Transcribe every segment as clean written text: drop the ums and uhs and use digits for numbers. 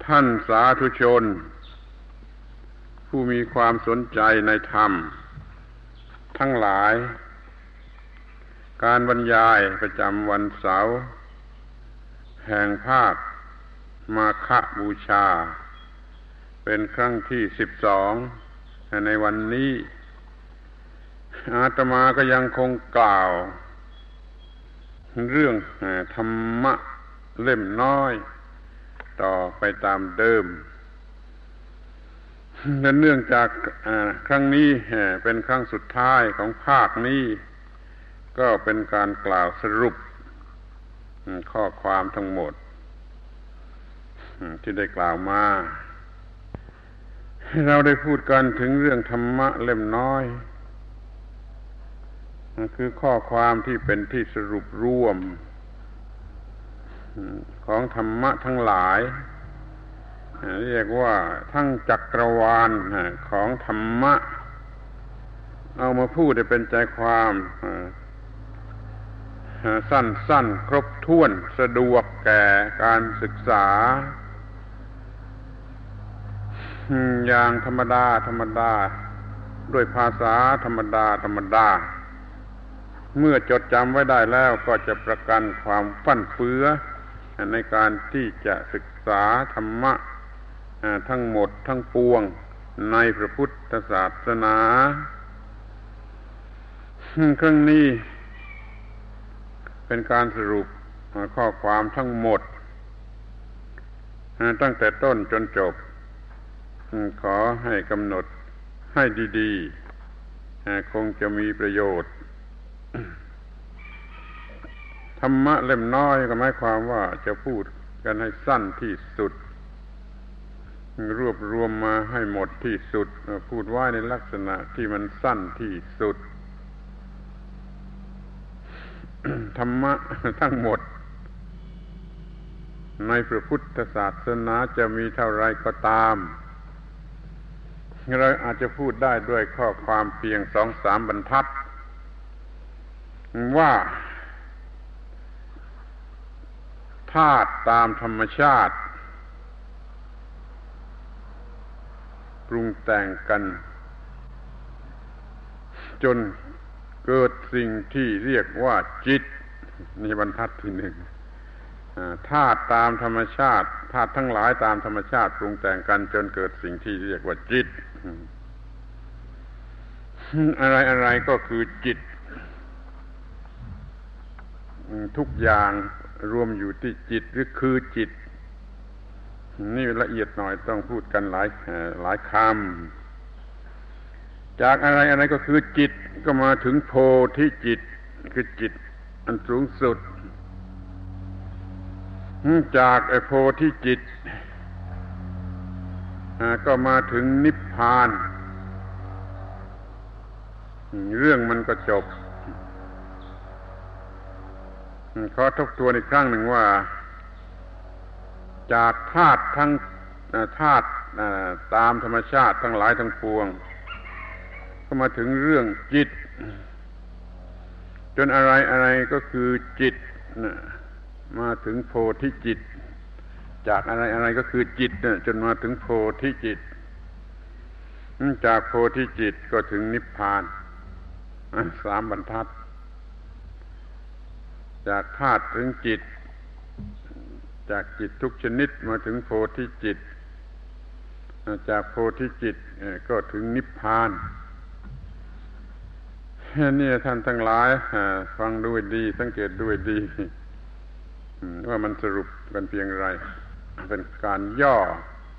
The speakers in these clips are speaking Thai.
ท่านสาธุชนผู้มีความสนใจในธรรมทั้งหลายการบรรยายประจำวันเสาร์แห่งภาคมาฆบูชาเป็นครั้งที่12ในวันนี้อาตมาก็ยังคงกล่าวเรื่องธรรมะเล่มน้อยต่อไปตามเดิมและเนื่องจากครั้งนี้เป็นครั้งสุดท้ายของภาคนี้ก็เป็นการกล่าวสรุปข้อความทั้งหมดที่ได้กล่าวมาเราได้พูดกันถึงเรื่องธรรมะเล่มน้อยคือข้อความที่เป็นที่สรุปรวมของธรรมะทั้งหลายเรียกว่าทั้งจักรวาลของธรรมะเอามาพูดให้เป็นใจความสั้นๆครบถ้วนสะดวกแก่การศึกษาอย่างธรรมดาด้วยภาษาธรรมดาเมื่อจดจำไว้ได้แล้วก็จะประกันความฟั่นเฟือในการที่จะศึกษาธรรมะทั้งหมดทั้งปวงในพระพุทธศาสนาครั้งนี้เป็นการสรุปข้อความทั้งหมดตั้งแต่ต้นจนจบขอให้กำหนดให้ดีๆคงจะมีประโยชน์ธรรมะเล่มน้อยก็หมายความว่าจะพูดกันให้สั้นที่สุดรวบรวมมาให้หมดที่สุดพูดไว้ในลักษณะที่มันสั้นที่สุด ธรรมะทั้งหมดในพระพุทธศาสนาจะมีเท่าไรก็ตามเราอาจจะพูดได้ด้วยข้อความเพียง 2-3 บรรทัดว่าธาตุตามธรรมชาติปรุงแต่งกันจนเกิดสิ่งที่เรียกว่าจิตนี่บรรทัดที่หนึ่งธาตุตามธรรมชาติธาตุทั้งหลายตามธรรมชาติปรุงแต่งกันจนเกิดสิ่งที่เรียกว่าจิตอะไรก็คือจิตทุกอย่างรวมอยู่ที่จิตหรือคือจิตนี่ละเอียดหน่อยต้องพูดกันหลายคำจากอะไรก็คือจิตก็มาถึงโพธิจิตคือจิตอันสูงสุดจากโพธิจิตก็มาถึงนิพพานเรื่องมันก็จบขอทบทวนอีกครั้งหนึ่งว่าจากธาตุทั้งธาตุตามธรรมชาติทั้งหลายทั้งปวงก็มาถึงเรื่องจิตจนอะไรก็คือจิตมาถึงโพธิจิตจากอะไรก็คือจิตจนมาถึงโพธิจิตจากโพธิจิตก็ถึงนิพพาน3 บรรทัดจากธาตุถึงจิตจากจิตทุกชนิดมาถึงโพธิจิตจากโพธิจิตก็ถึงนิพพานนี่ท่านทั้งหลายฟังด้วยดีสังเกตด้วยดีว่ามันสรุปกันเพียงไรเป็นการย่อ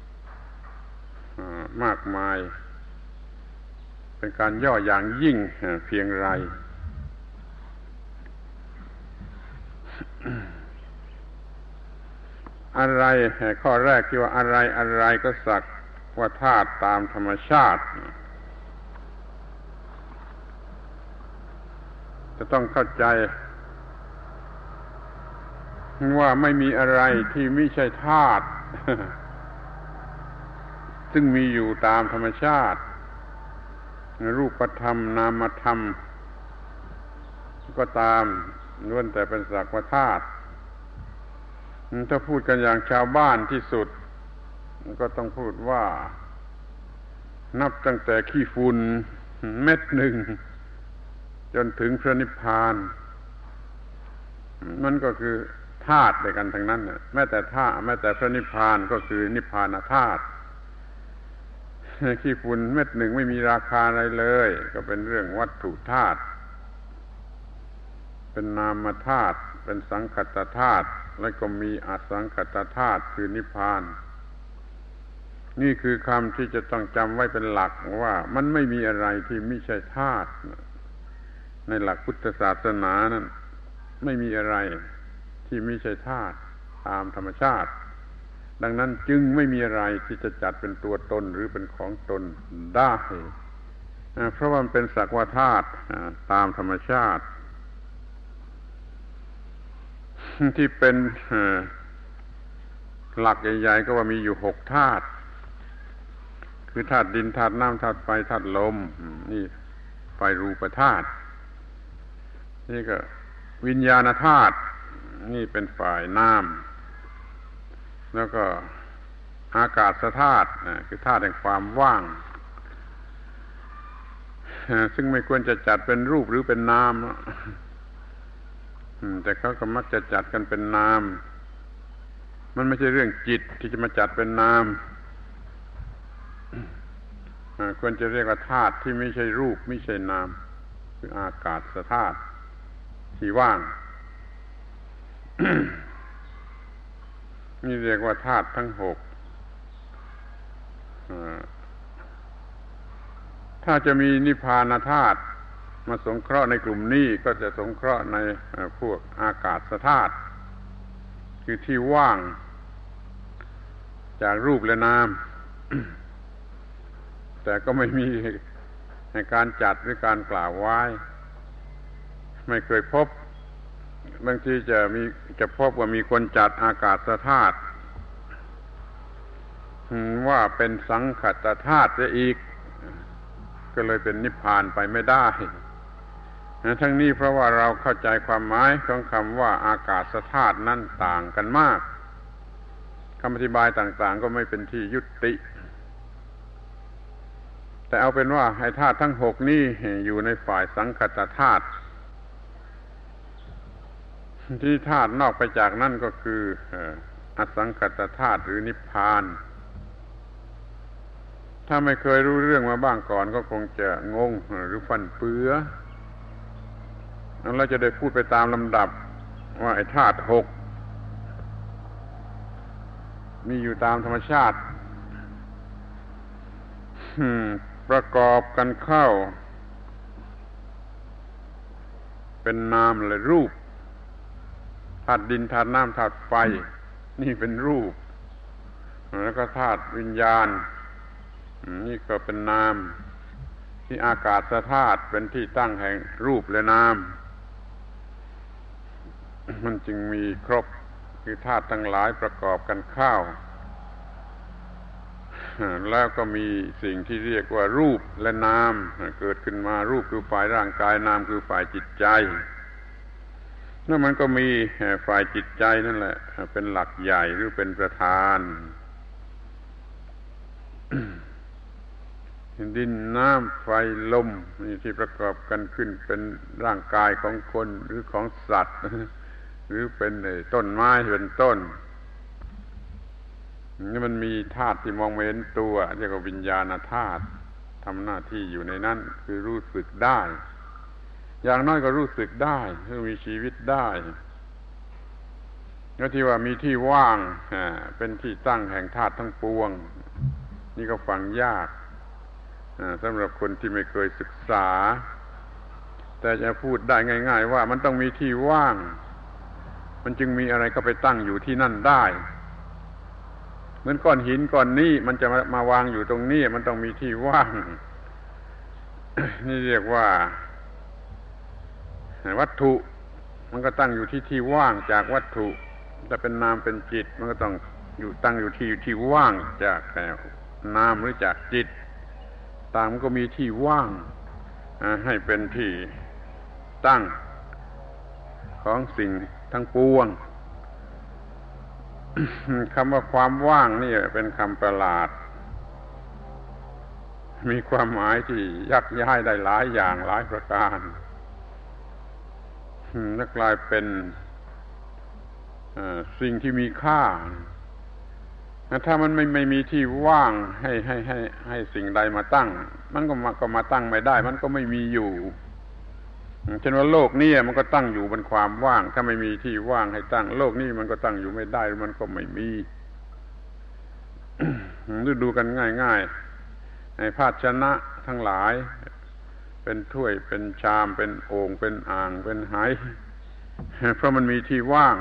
มากมายเป็นการย่ออย่างยิ่งเพียงไรอะไรข้อแรกที่ว่าอะไรก็สักว่าธาตุตามธรรมชาติจะต้องเข้าใจว่าไม่มีอะไรที่ไม่ใช่ธาตุซึ่งมีอยู่ตามธรรมชาติรูปธรรมนามธรรมก็ตามล้วนแต่เป็นสักว่าธาตุถ้าพูดกันอย่างชาวบ้านที่สุดก็ต้องพูดว่านับตั้งแต่ขี้ฝุ่นเม็ดหนึ่งจนถึงพระนิพพานมันก็คือธาตุด้วยกันทั้งนั้นแม้แต่พระนิพพานก็คือนิพพานธาตุขี้ฝุ่นเม็ดหนึ่งไม่มีราคาอะไรเลยก็เป็นเรื่องวัตถุธาตุเป็นนามธาตุเป็นสังคตธาตุและก็มีอสังคตธาตุคือนิพพานนี่คือคำที่จะต้องจำไว้เป็นหลักว่ามันไม่มีอะไรที่ไม่ใช่ธาตุในหลักพุทธศาสนานั้นไม่มีอะไรที่ไม่ใช่ธาตุตามธรรมชาติดังนั้นจึงไม่มีอะไรที่จะจัดเป็นตัวตนหรือเป็นของตนได้เพราะว่ามันเป็นสักว่าธาตุตามธรรมชาติที่เป็นหลักใหญ่ๆก็ว่ามีอยู่6ธาตุคือธาตุดินธาตุน้ำธาตุไฟธาตุลมนี่ไฟรูปธาตุนี่ก็วิญญาณธาตุนี่เป็นฝ่ายน้ำแล้วก็อากาศธาตุคือธาตุแห่งความว่างซึ่งไม่ควรจะจัดเป็นรูปหรือเป็นนามแต่เขาก็มักจะจัดกันเป็นนามมันไม่ใช่เรื่องจิตที่จะมาจัดเป็นนามควรจะเรียกว่าธาตุที่ไม่ใช่รูปไม่ใช่นามคืออากาศธาตุที่ว่าง นี่เรียกว่าธาตุทั้ง6ถ้าจะมีนิพพานธาตุมาสงเคราะห์ในกลุ่มนี้ก็จะสงเคราะห์ในพวกอากาศธาตุคือที่ว่างจากรูปและนาม แต่ก็ไม่มีในการจัดหรือการกล่าวไว้ไม่เคยพบบางทีจะพบว่ามีคนจัดอากาศธาตุว่าเป็นสังคตธาตุซะอีกก็เลยเป็นนิพพานไปไม่ได้ทั้งนี้เพราะว่าเราเข้าใจความหมายของคำว่าอากาศธาตุนั้นต่างกันมากคำอธิบายต่างๆก็ไม่เป็นที่ยุติแต่เอาเป็นว่าให้ธาตุทั้ง6นี้อยู่ในฝ่ายสังคตธาตุที่ธาตุนอกไปจากนั้นก็คืออสังคตธาตุหรือนิพพานถ้าไม่เคยรู้เรื่องมาบ้างก่อนก็คงจะงงหรือฟันเฟือเราจะได้พูดไปตามลำดับว่าไอ้ธาตุ6มีอยู่ตามธรรมชาติประกอบกันเข้าเป็นนามและรูปธาตุดินธาตุน้ำธาตุไฟนี่เป็นรูปแล้วก็ธาตุวิญญาณนี่ก็เป็นนามที่อากาศธาตุเป็นที่ตั้งแห่งรูปและนามมันจึงมีครบคือธาตุทั้งหลายประกอบกันเข้าแล้วก็มีสิ่งที่เรียกว่ารูปและนามเกิดขึ้นมารูปคือฝ่ายร่างกายนามคือฝ่ายจิตใจแล้วมันก็มีฝ่ายจิตใจนั่นแหละเป็นหลักใหญ่หรือเป็นประธาน ดินน้ำไฟลมนี่ที่ประกอบกันขึ้นเป็นร่างกายของคนหรือของสัตว์ หรือเป็นต้นไม้เป็นต้นนี่มันมีธาตุที่มองไม่เห็นตัวเรียกว่าวิญญาณธาตุทำหน้าที่อยู่ในนั้นคือรู้สึกได้อย่างน้อยก็รู้สึกได้คือมีชีวิตได้แล้วที่ว่ามีที่ว่างเป็นที่ตั้งแห่งธาตุทั้งปวงนี่ก็ฟังยากสำหรับคนที่ไม่เคยศึกษาแต่จะพูดได้ง่ายๆว่ามันต้องมีที่ว่างมันจึงมีอะไรก็ไปตั้งอยู่ที่นั่นได้เหมือนก้อนหินก้อนนี้มันจะมาวางอยู่ตรงนี้มันต้องมีที่ว่าง นี่เรียกว่าวัตถุมันก็ตั้งอยู่ที่ว่างจากวัตถุถ้าเป็นนามเป็นจิตมันก็ต้องตั้งอยู่ที่ว่างจากนามหรือจากจิตต่างมันก็มีที่ว่างให้เป็นที่ตั้งของสิ่งทั้งปวงคำว่าความว่างนี่เป็นคำประหลาดมีความหมายที่ยักย้ายได้หลายอย่างหลายประการและกลายเป็นสิ่งที่มีค่าถ้ามันไม่มีที่ว่างให้สิ่งใดมาตั้งมันก็มาตั้งไม่ได้มันก็ไม่มีอยู่เช่นว่าโลกนี้มันก็ตั้งอยู่บนความว่างถ้าไม่มีที่ว่างให้ตั้งโลกนี้มันก็ตั้งอยู่ไม่ได้มันก็ไม่มี ดูกันง่ายๆในภาชนะทั้งหลายเป็นถ้วยเป็นชามเป็นโอ่งเป็นอ่างเป็นไหเพราะมันมีที่ว่าง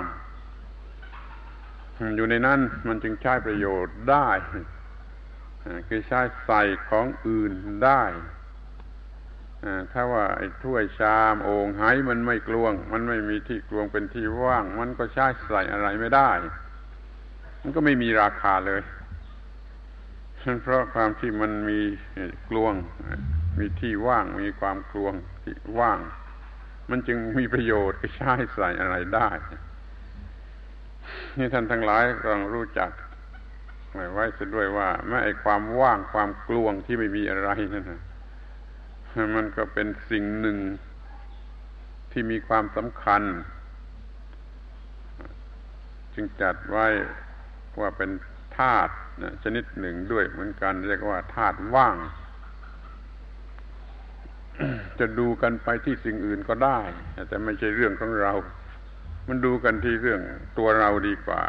อยู่ในนั้นมันจึงใช้ประโยชน์ได้คือใช้ใส่ของอื่นได้ถ้าว่าไอ้ถ้วยชามโอ่งไหมันไม่กลวงมันไม่มีที่กลวงเป็นที่ว่างมันก็ใช้ใส่อะไรไม่ได้มันก็ไม่มีราคาเลยเพราะความที่มันมีกลวงมีที่ว่างมีความกลวงที่ว่างมันจึงมีประโยชน์ก็ใช้ใส่อะไรได้นี่ท่านทั้งหลายต้องรู้จักไว้ซะด้วยว่าแม้ไอ้ความว่างความกลวงที่ไม่มีอะไรนั่นนะมันก็เป็นสิ่งหนึ่งที่มีความสำคัญจึงจัดไว้ว่าเป็นธาตุชนิดหนึ่งด้วยเหมือนกันเรียกว่าธาตุว่าง จะดูกันไปที่สิ่งอื่นก็ได้แต่ไม่ใช่เรื่องของเรามันดูกันที่เรื่องตัวเราดีกว่า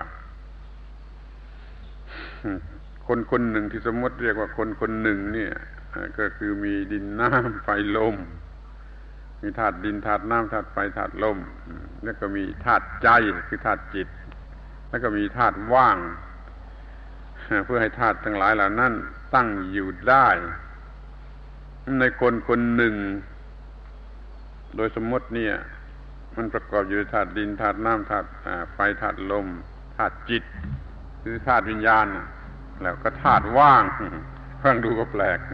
คนคนหนึ่งที่สมมติเรียกว่าคนคนหนึ่งเนี่ยก็คือมีดินน้ำไฟลมมีธาตุดินธาตุน้ำธาตุไฟธาตุลมแล้วก็มีธาตุใจคือธาตุจิตแล้วก็มีธาตุว่างเพื่อให้ธาตุทั้งหลายเหล่านั้นตั้งอยู่ได้ในคนคนหนึ่งโดยสมมติเนี่ยมันประกอบอยู่ด้วยธาตุดินธาตุน้ำธาตุไฟธาตุลมธาตุจิตคือธาตุวิญญาณแล้วก็ธาตุว่างฟังดูก็แปลก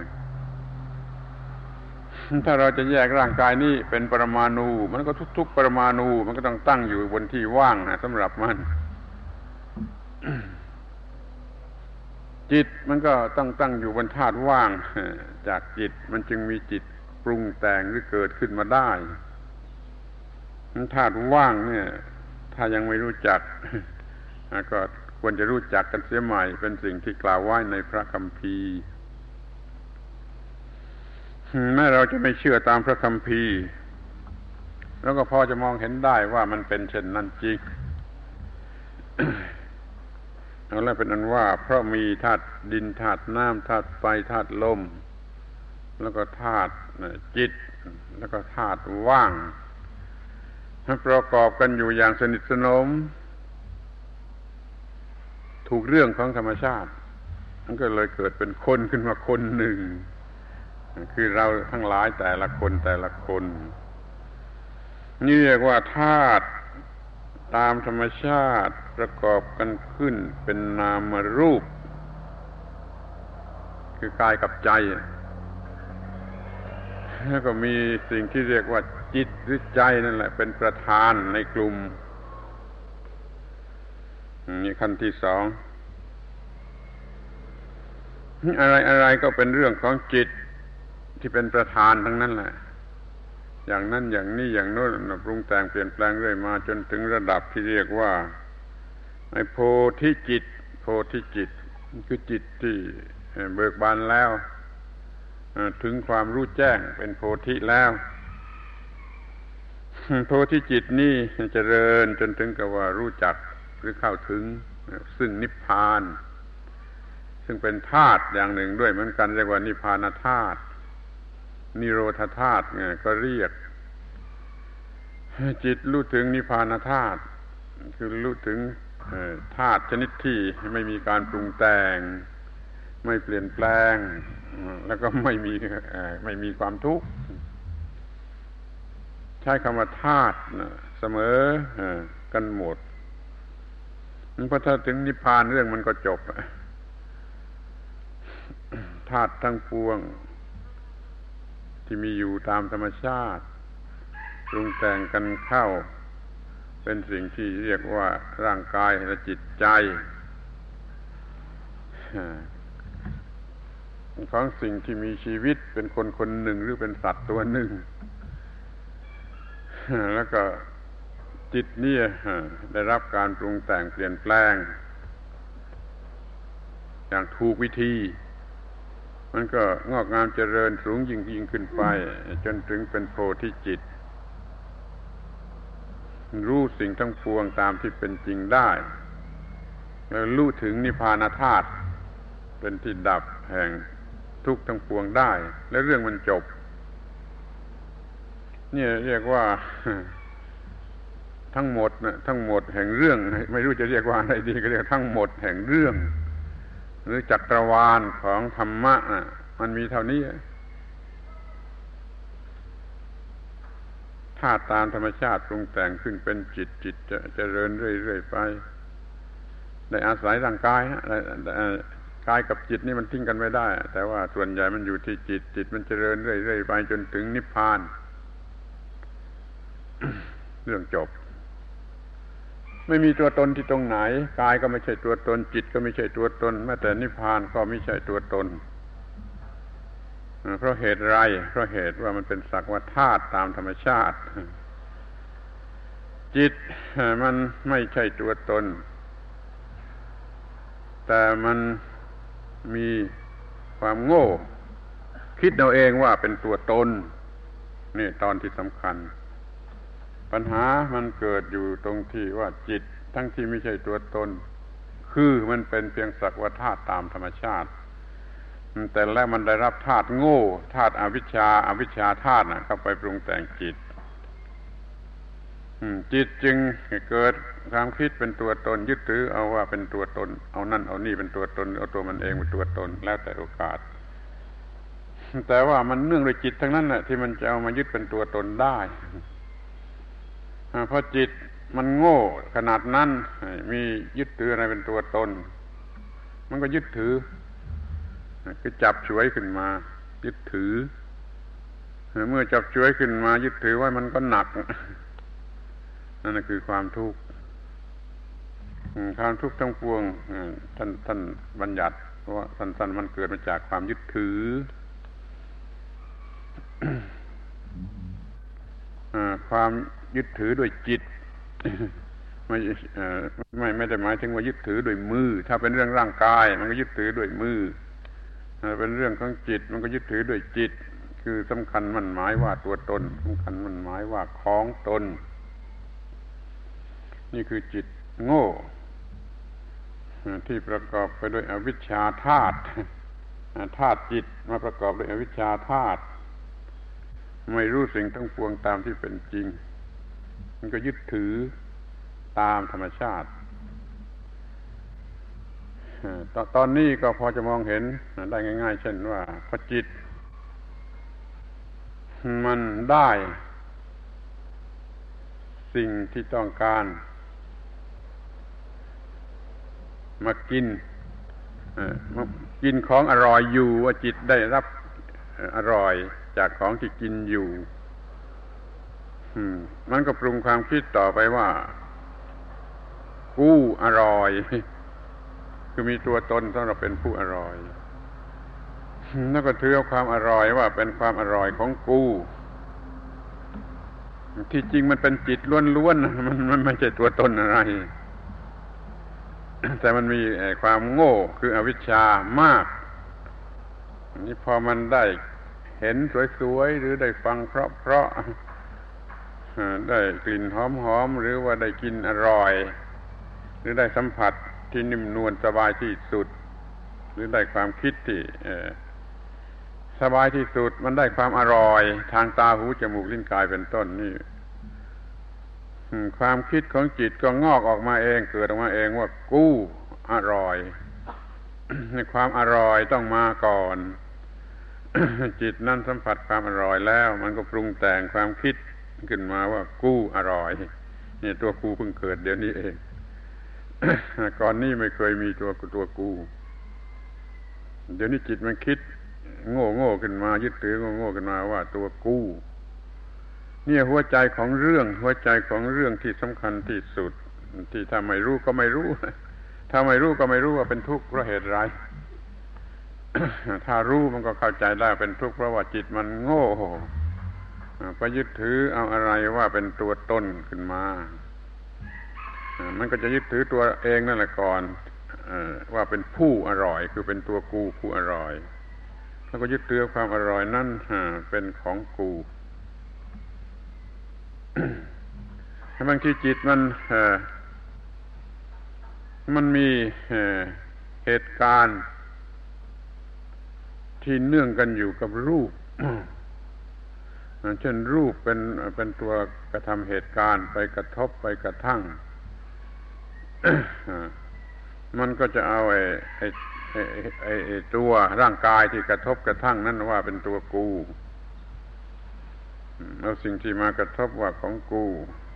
ถ้าเราจะแยกร่างกายนี้เป็นปรมาณูมันก็ทุกๆปรมาณูมันก็ต้องตั้งอยู่บนที่ว่างสำหรับมันจิตมันก็ต้องตั้งอยู่บนธาตุว่างจากจิตมันจึงมีจิตปรุงแต่งหรือเกิดขึ้นมาได้ธาตุว่างเนี่ยถ้ายังไม่รู้จักก็ควรจะรู้จักกันเสียใหม่เป็นสิ่งที่กล่าวไว้ในพระคัมภีร์แม้เราจะไม่เชื่อตามพระคัมภีร์แล้วก็พอจะมองเห็นได้ว่ามันเป็นเช่นนั้นจริง แล้วเป็นอันว่าเพราะมีธาตุดินธาตุน้ำธาตุไฟธาตุลมแล้วก็ธาตุจิตแล้วก็ธาตุว่างประกอบกันอยู่อย่างสนิทสนมถูกเรื่องของธรรมชาติมันก็เลยเกิดเป็นคนขึ้นมาคนหนึ่งคือเราทั้งหลายแต่ละคนแต่ละคนนี่เรียกว่าธาตุตามธรรมชาติประกอบกันขึ้นเป็นนามรูปคือกายกับใจแล้วก็มีสิ่งที่เรียกว่าจิตหรือใจนั่นแหละเป็นประธานในกลุ่มนี่ขั้นที่สองอะไรก็เป็นเรื่องของจิตที่เป็นประธานทั้งนั้นแหละอย่างนั้นอย่างนี้อย่างโน้นปรุงแต่งเปลี่ยนแปลงเรื่อยมาจนถึงระดับที่เรียกว่าไอ้โพธิจิตโพธิจิตคือจิตที่เบิกบานแล้วถึงความรู้แจ้งเป็นโพธิแล้วโพธิจิตนี่เจริญจนถึงกับว่ารู้จักหรือเข้าถึงซึ่งนิพพานซึ่งเป็นธาตุอย่างหนึ่งด้วยเหมือนกันเรียกว่านิพพานธาตุนิโรธธาตุก็เรียกจิตรู้ถึงนิพพานธาตุคือรู้ถึงธาตุชนิดที่ไม่มีการปรุงแต่งไม่เปลี่ยนแปลงแล้วก็ไม่มีความทุกข์ใช้คำว่าธาตุเสมอกันหมดเพราะถ้าถึงนิพพานเรื่องมันก็จบธาตุทั้งปวงที่มีอยู่ตามธรรมชาติปรุงแต่งกันเข้าเป็นสิ่งที่เรียกว่าร่างกายและจิตใจของสิ่งที่มีชีวิตเป็นคนคนหนึ่งหรือเป็นสัตว์ตัวหนึ่งแล้วก็จิตนี่ได้รับการปรุงแต่งเปลี่ยนแปลงอย่างถูกวิธีมันก็งอกงามเจริญสูงยิ่งขึ้นไปจนถึงเป็นโพธิจิตรู้สิ่งทั้งปวงตามที่เป็นจริงได้แล้วรู้ถึงนิพพานธาตุเป็นที่ดับแห่งทุกข์ทั้งปวงได้และเรื่องมันจบนี่เรียกว่าทั้งหมดนะทั้งหมดแห่งเรื่องไม่รู้จะเรียกว่าอะไรดีก็เรียกทั้งหมดแห่งเรื่องหรือจักรวาลของธรรมะมันมีเท่านี้ธาตุตามธรรมชาติปรุงแต่งขึ้นเป็นจิตจะเจริญเรื่อยๆไปได้อาศัยร่างกายกายกับจิตนี่มันทิ้งกันไม่ได้แต่ว่าส่วนใหญ่มันอยู่ที่จิตมันเจริญเรื่อยๆไปจนถึงนิพพาน เรื่องจบไม่มีตัวตนที่ตรงไหนกายก็ไม่ใช่ตัวตนจิตก็ไม่ใช่ตัวตนแม้แต่นิพพานก็ไม่ใช่ตัวตนเพราะเหตุไรเพราะเหตุว่ามันเป็นสักว่าธาตุตามธรรมชาติจิตมันไม่ใช่ตัวตนแต่มันมีความโง่คิดเอาเองว่าเป็นตัวตนนี่ตอนที่สำคัญปัญหามันเกิดอยู่ตรงที่ว่าจิตทั้งที่ไม่ใช่ตัวตนคือมันเป็นเพียงสักว่าธาตุตามธรรมชาติแต่แล้วมันได้รับธาตุโง่ธาตุอวิชชาธาตุเข้าไปปรุงแต่งจิตจิตจึงเกิดความคิดเป็นตัวตนยึดถือเอาว่าเป็นตัวตนเอานั่นเอานี่เป็นตัวตนเอาตัวมันเองเป็นตัวตนแล้วแต่โอกาสแต่ว่ามันเนื่องด้วยจิตทั้งนั้นแหละที่มันจะเอามายึดเป็นตัวตนได้เพราะจิตมันโง่ขนาดนั้นมียึดถืออะไรเป็นตัวตนมันก็ยึดถือคือจับฉวยขึ้นมายึดถือเมื่อจับฉวยขึ้นมายึดถือไว้มันก็หนักนั่นคือความทุกข์ความทุกข์ทั้งปวงท่านบัญญัติว่าสั้นๆมันเกิดมาจากความยึดถือความยึดถือด้วยจิตไม่ได้หมายถึงว่ายึดถือด้วยมือถ้าเป็นเรื่องร่างกายมันก็ยึดถือด้วยมือเป็นเรื่องของจิตมันก็ยึดถือด้วยจิตคือสำคัญมันหมายว่าตัวตนสำคัญมันหมายว่าของตนนี่คือจิตโง่ที่ประกอบไปด้วยอวิชชาธาตุธาตุจิตมาประกอบด้วยอวิชชาธาตุไม่รู้สิ่งทั้งปวงตามที่เป็นจริงมันก็ยึดถือตามธรรมชาติตอนนี้ก็พอจะมองเห็นได้ง่ายๆเช่นว่าพอจิตมันได้สิ่งที่ต้องการมากินของอร่อยอยู่ว่าจิตได้รับอร่อยจากของที่กินอยู่มันก็ปรุงความคิดต่อไปว่ากูอร่อยคือมีตัวตนสำหรับเป็นผู้อร่อยแล้วก็ถือเอาความอร่อยว่าเป็นความอร่อยของกูที่จริงมันเป็นจิตล้วนๆมันไม่ใช่ตัวตนอะไรแต่มันมีความโง่คืออวิชชามากนี่พอมันได้เห็นสวยๆหรือได้ฟังเพราะได้กลิ่นหอมๆหรือว่าได้กินอร่อยหรือได้สัมผัสที่นิ่มนวลสบายที่สุดหรือได้ความคิดที่สบายที่สุดมันได้ความอร่อยทางตาหูจมูกลิ้นกายเป็นต้นนี่ความคิดของจิตก็งอกออกมาเองเกิดออกมาเองว่ากูอร่อยในความอร่อยต้องมาก่อนจิตนั้นสัมผัสความอร่อยแล้วมันก็ปรุงแต่งความคิดขึ้นมาว่ากูอร่อยนี่ตัวกูเพิ่งเกิดเดี๋ยวนี้เองก่อนนี้ไม่เคยมีตัวกูเดี๋ยวนี้จิตมันคิดโง่ขึ้นมายึดถือโง่ขึ้นมาว่าตัวกูเนี่ยหัวใจของเรื่องที่สำคัญที่สุดที่ถ้าไม่รู้ก็ไม่รู้ถ้าไม่รู้ก็ไม่รู้ว่าเป็นทุกข์เพราะเหตุไร ถ้ารู้มันก็เข้าใจได้เป็นทุกข์เพราะว่าจิตมันโง่ไปยึดถือเอาอะไรว่าเป็นตัวตนขึ้นมามันก็จะยึดถือตัวเองนั่นแหละก่อนว่าเป็นผู้อร่อยคือเป็นตัวกูผู้อร่อยแล้วก็ยึดถือความอร่อยนั่นเป็นของกูบางทีจิตมันมีเหตุการณ์ที่เนื่องกันอยู่กับรูป เช่นรูปเป็นตัวกระทำเหตุการณ์ไปกระทบไปกระทั่ง มันก็จะเอาไอ้ตัวร่างกายที่กระทบกระทั่งนั่นว่าเป็นตัวกูเอาสิ่งที่มากระทบว่าของกู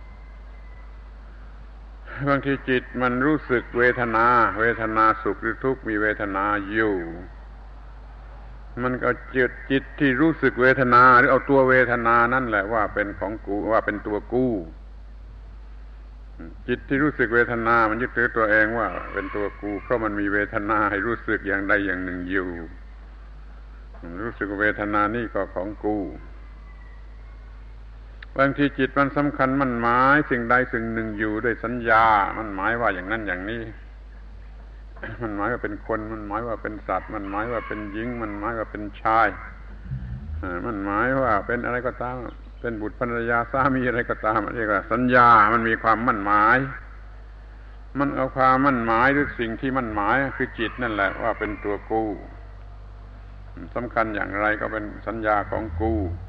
บางทีจิตมันรู้สึกเวทนาสุขหรือทุกข์มีเวทนาอยู่มันก็จิตที่รู้สึกเวทนาหรือเอาตัวเวทนานั่นแหละว่าเป็นของกูว่าเป็นตัวกูจิตที่รู้สึกเวทนามันยึดถือตัวเองว่าเป็นตัวกูเพราะมันมีเวทนาให้รู้สึกอย่างใดอย่างหนึ่งอยู่รู้สึกเวทนานี่ก็ของกูบางทีจิตมันสำคัญมันหมายสิ่งใดสิ่งหนึ่งอยู่ด้วยสัญญามันหมายว่าอย่างนั้นอย่างนี้มันหมายว่าเป็นคนมันหมายว่าเป็นสัตว์มันหมายว่าเป็นหญิงมันหมายว่าเป็นชายมันหมายว่าเป็นอะไรก็ตามเป็นบุตรภรรยาสามีอะไรก็ตามเรียกว่าสัญญามันมีความมั่นหมายมันเอาความมั่นหมายหรือสิ่งที่มั่นหมายคือจิตนั่นแหละว่าเป็นตัวกูสำคัญอย่างไรก็เป็นสัญญาของกู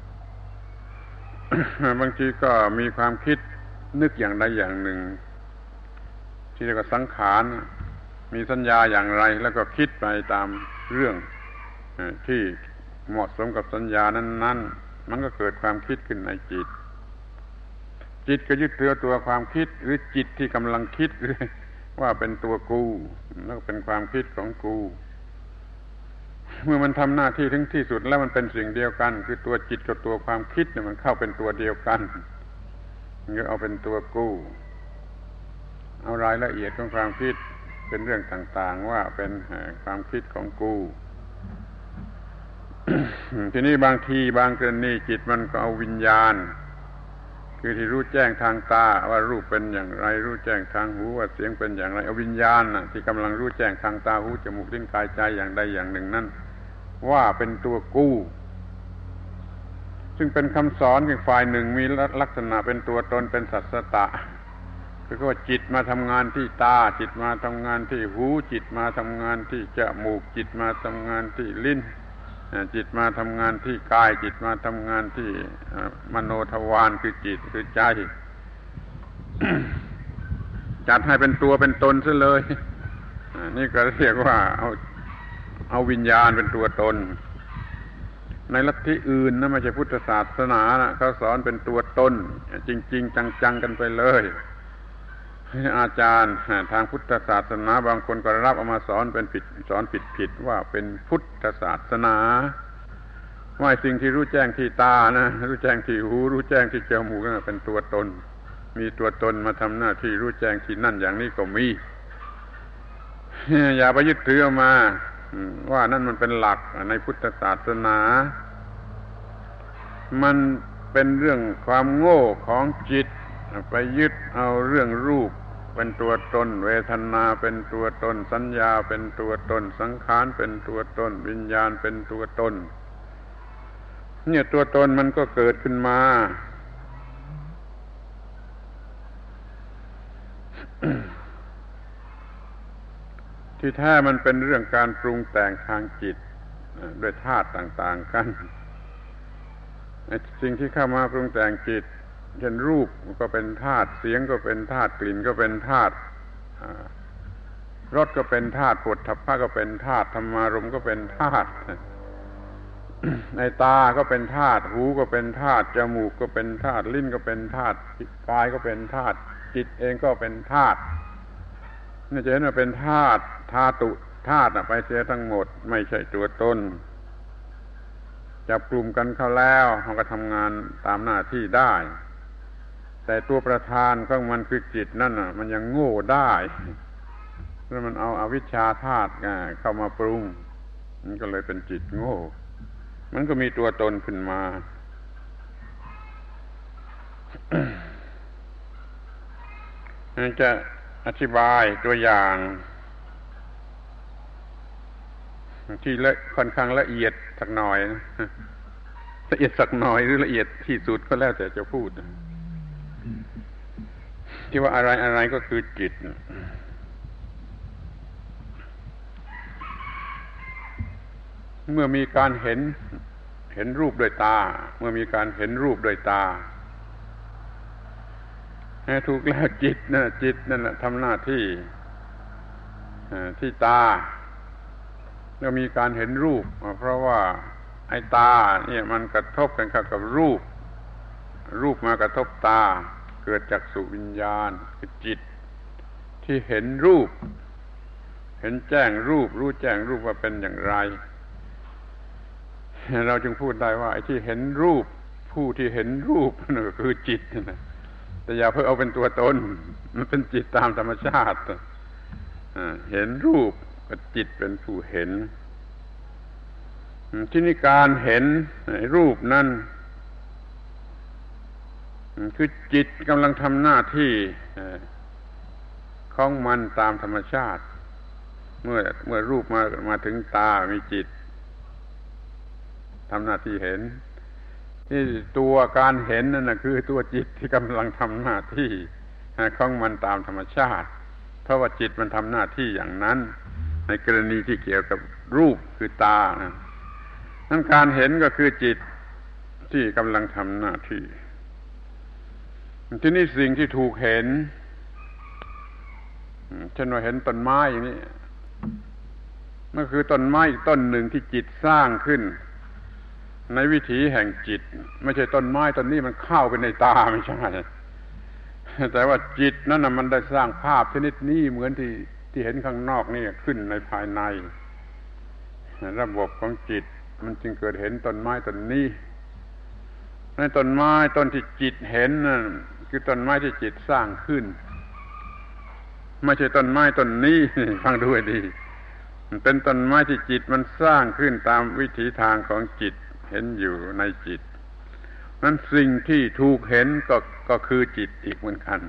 บางทีก็มีความคิดนึกอย่างใดอย่างหนึ่งที่เรียกว่าสังขารมีสัญญาอย่างไรแล้วก็คิดไปตามเรื่องที่เหมาะสมกับสัญญานั้นๆมันก็เกิดความคิดขึ้นในจิตก็ยึดถือตัวความคิดหรือจิตที่กำลังคิดว่าเป็นตัวกูแล้วก็เป็นความคิดของกูเมื่อมันทำหน้าที่ถึงที่สุดแล้วมันเป็นสิ่งเดียวกันคือตัวจิตกับตัวความคิดเนี่ยมันเข้าเป็นตัวเดียวกันก็เอาเป็นตัวกูเอารายละเอียดของความคิดเป็นเรื่องต่างๆว่าเป็นความคิดของกู ทีนี้บางทีบางกรณีจิตมันก็เอาวิญญาณคือที่รู้แจ้งทางตาว่ารูปเป็นอย่างไรรู้แจ้งทางหูว่าเสียงเป็นอย่างไรเอาวิญญาณที่กำลังรู้แจ้งทางตาหูจมูกลิ้นกายใจอย่างใดอย่างหนึ่งนั่นว่าเป็นตัวกูซึ่งเป็นคำสอนของฝ่ายหนึ่งมีลักษณะเป็นตัวตนเป็นสัสตะคือว่าจิตมาทำงานที่ตาจิตมาทำงานที่หูจิตมาทำงานที่จมูกจิตมาทำงานที่ลิ้นจิตมาทำงานที่กายจิตมาทำงานที่มโนทวารคือจิตคือใจ จัดให้เป็นตัวเป็นตนซะเลยนี่ก็เรียกว่าเอาวิญญาณเป็นตัวตนในลัทธิอื่นนะไม่ใช่พุทธศาสนานะเขาสอนเป็นตัวตนจริงๆจังๆกันไปเลยอาจารย์ทางพุทธศาสนาบางคนก็รับเอามาสอนเป็นผิดว่าเป็นพุทธศาสนาว่าสิ่งที่รู้แจ้งที่ตานะรู้แจ้งที่หูรู้แจ้งที่จมูกนั่นเป็นตัวตนมีตัวตนมาทำหน้าที่รู้แจ้งที่นั่นอย่างนี้ก็มีอย่าไปยึดถือเอามาว่านั่นมันเป็นหลักในพุทธศาสนามันเป็นเรื่องความโง่ของจิตไปยึดเอาเรื่องรูปเป็นตัวตนเวทนาเป็นตัวตนสัญญาเป็นตัวตนสังขารเป็นตัวตนวิญญาณเป็นตัวตนเนี่ยตัวตนมันก็เกิดขึ้นมา ที่แท้มันเป็นเรื่องการปรุงแต่งทางจิตด้วยธาตุต่างๆกันสิ่งที่เข้ามาปรุงแต่งจิตเช่นรูปก็เป็นธาตุเสียงก็เป็นธาตุกลิ่นก็เป็นธาตุรสก็เป็นธาตุโผฏฐัพพะก็เป็นธาตุธรรมารมณ์ก็เป็นธาตุในตาก็เป็นธาตุหูก็เป็นธาตุจมูกก็เป็นธาตุลิ้นก็เป็นธาตุกายก็เป็นธาตุจิตเองก็เป็นธาตุนี่จะเห็นว่าเป็นธาตุธาตุไปเสียทั้งหมดไม่ใช่ตัวตนฉจับกลุ่มกันเข้าแล้วมันก็ทำงานตามหน้าที่ได้แต่ตัวประธานของมันคือจิตนั่นน่ะมันยังโง่ได้แล้วมันเอาอวิชชาธาตุเข้ามาปรุงมันก็เลยเป็นจิตโง่มันก็มีตัวตนขึ้นมา จะอธิบายตัวอย่างที่ค่อนข้างละเอียดสักหน่อยนะละเอียดสักหน่อยหรือละเอียดที่สุดก็แล้วแต่จะพูดที่ว่าอะไรก็คือจิตเมื่อมีการเห็นรูปด้วยตาเมื่อมีการเห็นรูปด้วยตาถูกแล้วจิตนั่นแหละทำหน้าที่ที่ตาแล้วมีการเห็นรูปเพราะว่าไอ้ตาเนี่ยมันกระทบกันเข้ากับรูปมากระทบตาเกิดจักษุวิญญาณคือจิตที่เห็นรูปเห็นแจ้งรูปรู้แจ้งรูปว่าเป็นอย่างไรเราจึงพูดได้ว่าไอ้ที่เห็นรูปผู้ที่เห็นรูปนั่นก็คือจิตนะแต่อย่าเพิ่งเอาเป็นตัวตนมันเป็นจิตตามธรรมชาติเห็นรูปก็จิตเป็นผู้เห็นที่นี่การเห็นรูปนั้นคือจิตกำลังทำหน้าที่ของมันตามธรรมชาติเมื่อรูปมาถึงตามีจิตทำหน้าที่เห็นที่ตัวการเห็นนั่นนะคือตัวจิตที่กำลังทำหน้าที่ของมันตามธรรมชาติเพราะว่าจิตมันทำหน้าที่อย่างนั้นในกรณีที่เกี่ยวกับรูปคือตานั่นการเห็นก็คือจิตที่กำลังทำหน้าที่ที่นี่สิ่งที่ถูกเห็นเช่นว่าเห็นต้นไม้อย่างนี้นั่นคือต้นไม้ต้นหนึ่งที่จิตสร้างขึ้นในวิถีแห่งจิตไม่ใช่ต้นไม้ต้นนี้มันเข้าไปในตาไม่ใช่แต่ว่าจิตนั้นมันได้สร้างภาพชนิดนี้เหมือนที่เห็นข้างนอกนี่ขึ้นในภายในระบบของจิตมันจึงเกิดเห็นต้นไม้ต้นนี้ในต้นไม้ต้นที่จิตเห็นนั่นคือต้นไม้ที่จิตสร้างขึ้นไม่ใช่ต้นไม้ต้นนี้ฟังดูให้ดีมันเป็นต้นไม้ที่จิตมันสร้างขึ้นตามวิถีทางของจิตเห็นอยู่ในจิตนั้นสิ่งที่ถูกเห็นก็คือจิตอีกเหมือนกัน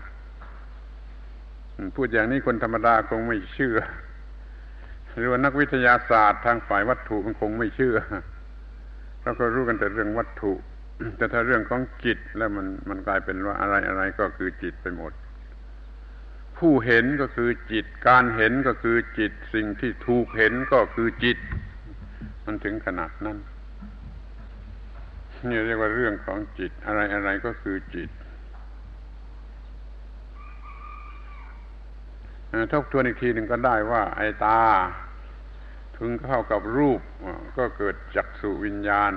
พูดอย่างนี้คนธรรมดาคงไม่เชื่อหรือว่านักวิทยาศาสตร์ทางฝ่ายวัตถุมันคงไม่เชื่อเราก็รู้กันแต่เรื่องวัตถุแต่ถ้าเรื่องของจิตแล้วมันกลายเป็นว่าอะไรก็คือจิตไปหมดผู้เห็นก็คือจิตการเห็นก็คือจิตสิ่งที่ถูกเห็นก็คือจิตมันถึงขนาดนั้นนี่เรียกว่าเรื่องของจิตอะไรก็คือจิตทบทวนอีกทีหนึ่งก็ได้ว่าไอ้ตาถึงเข้ากับรูปก็เกิดจักษุวิญญาณ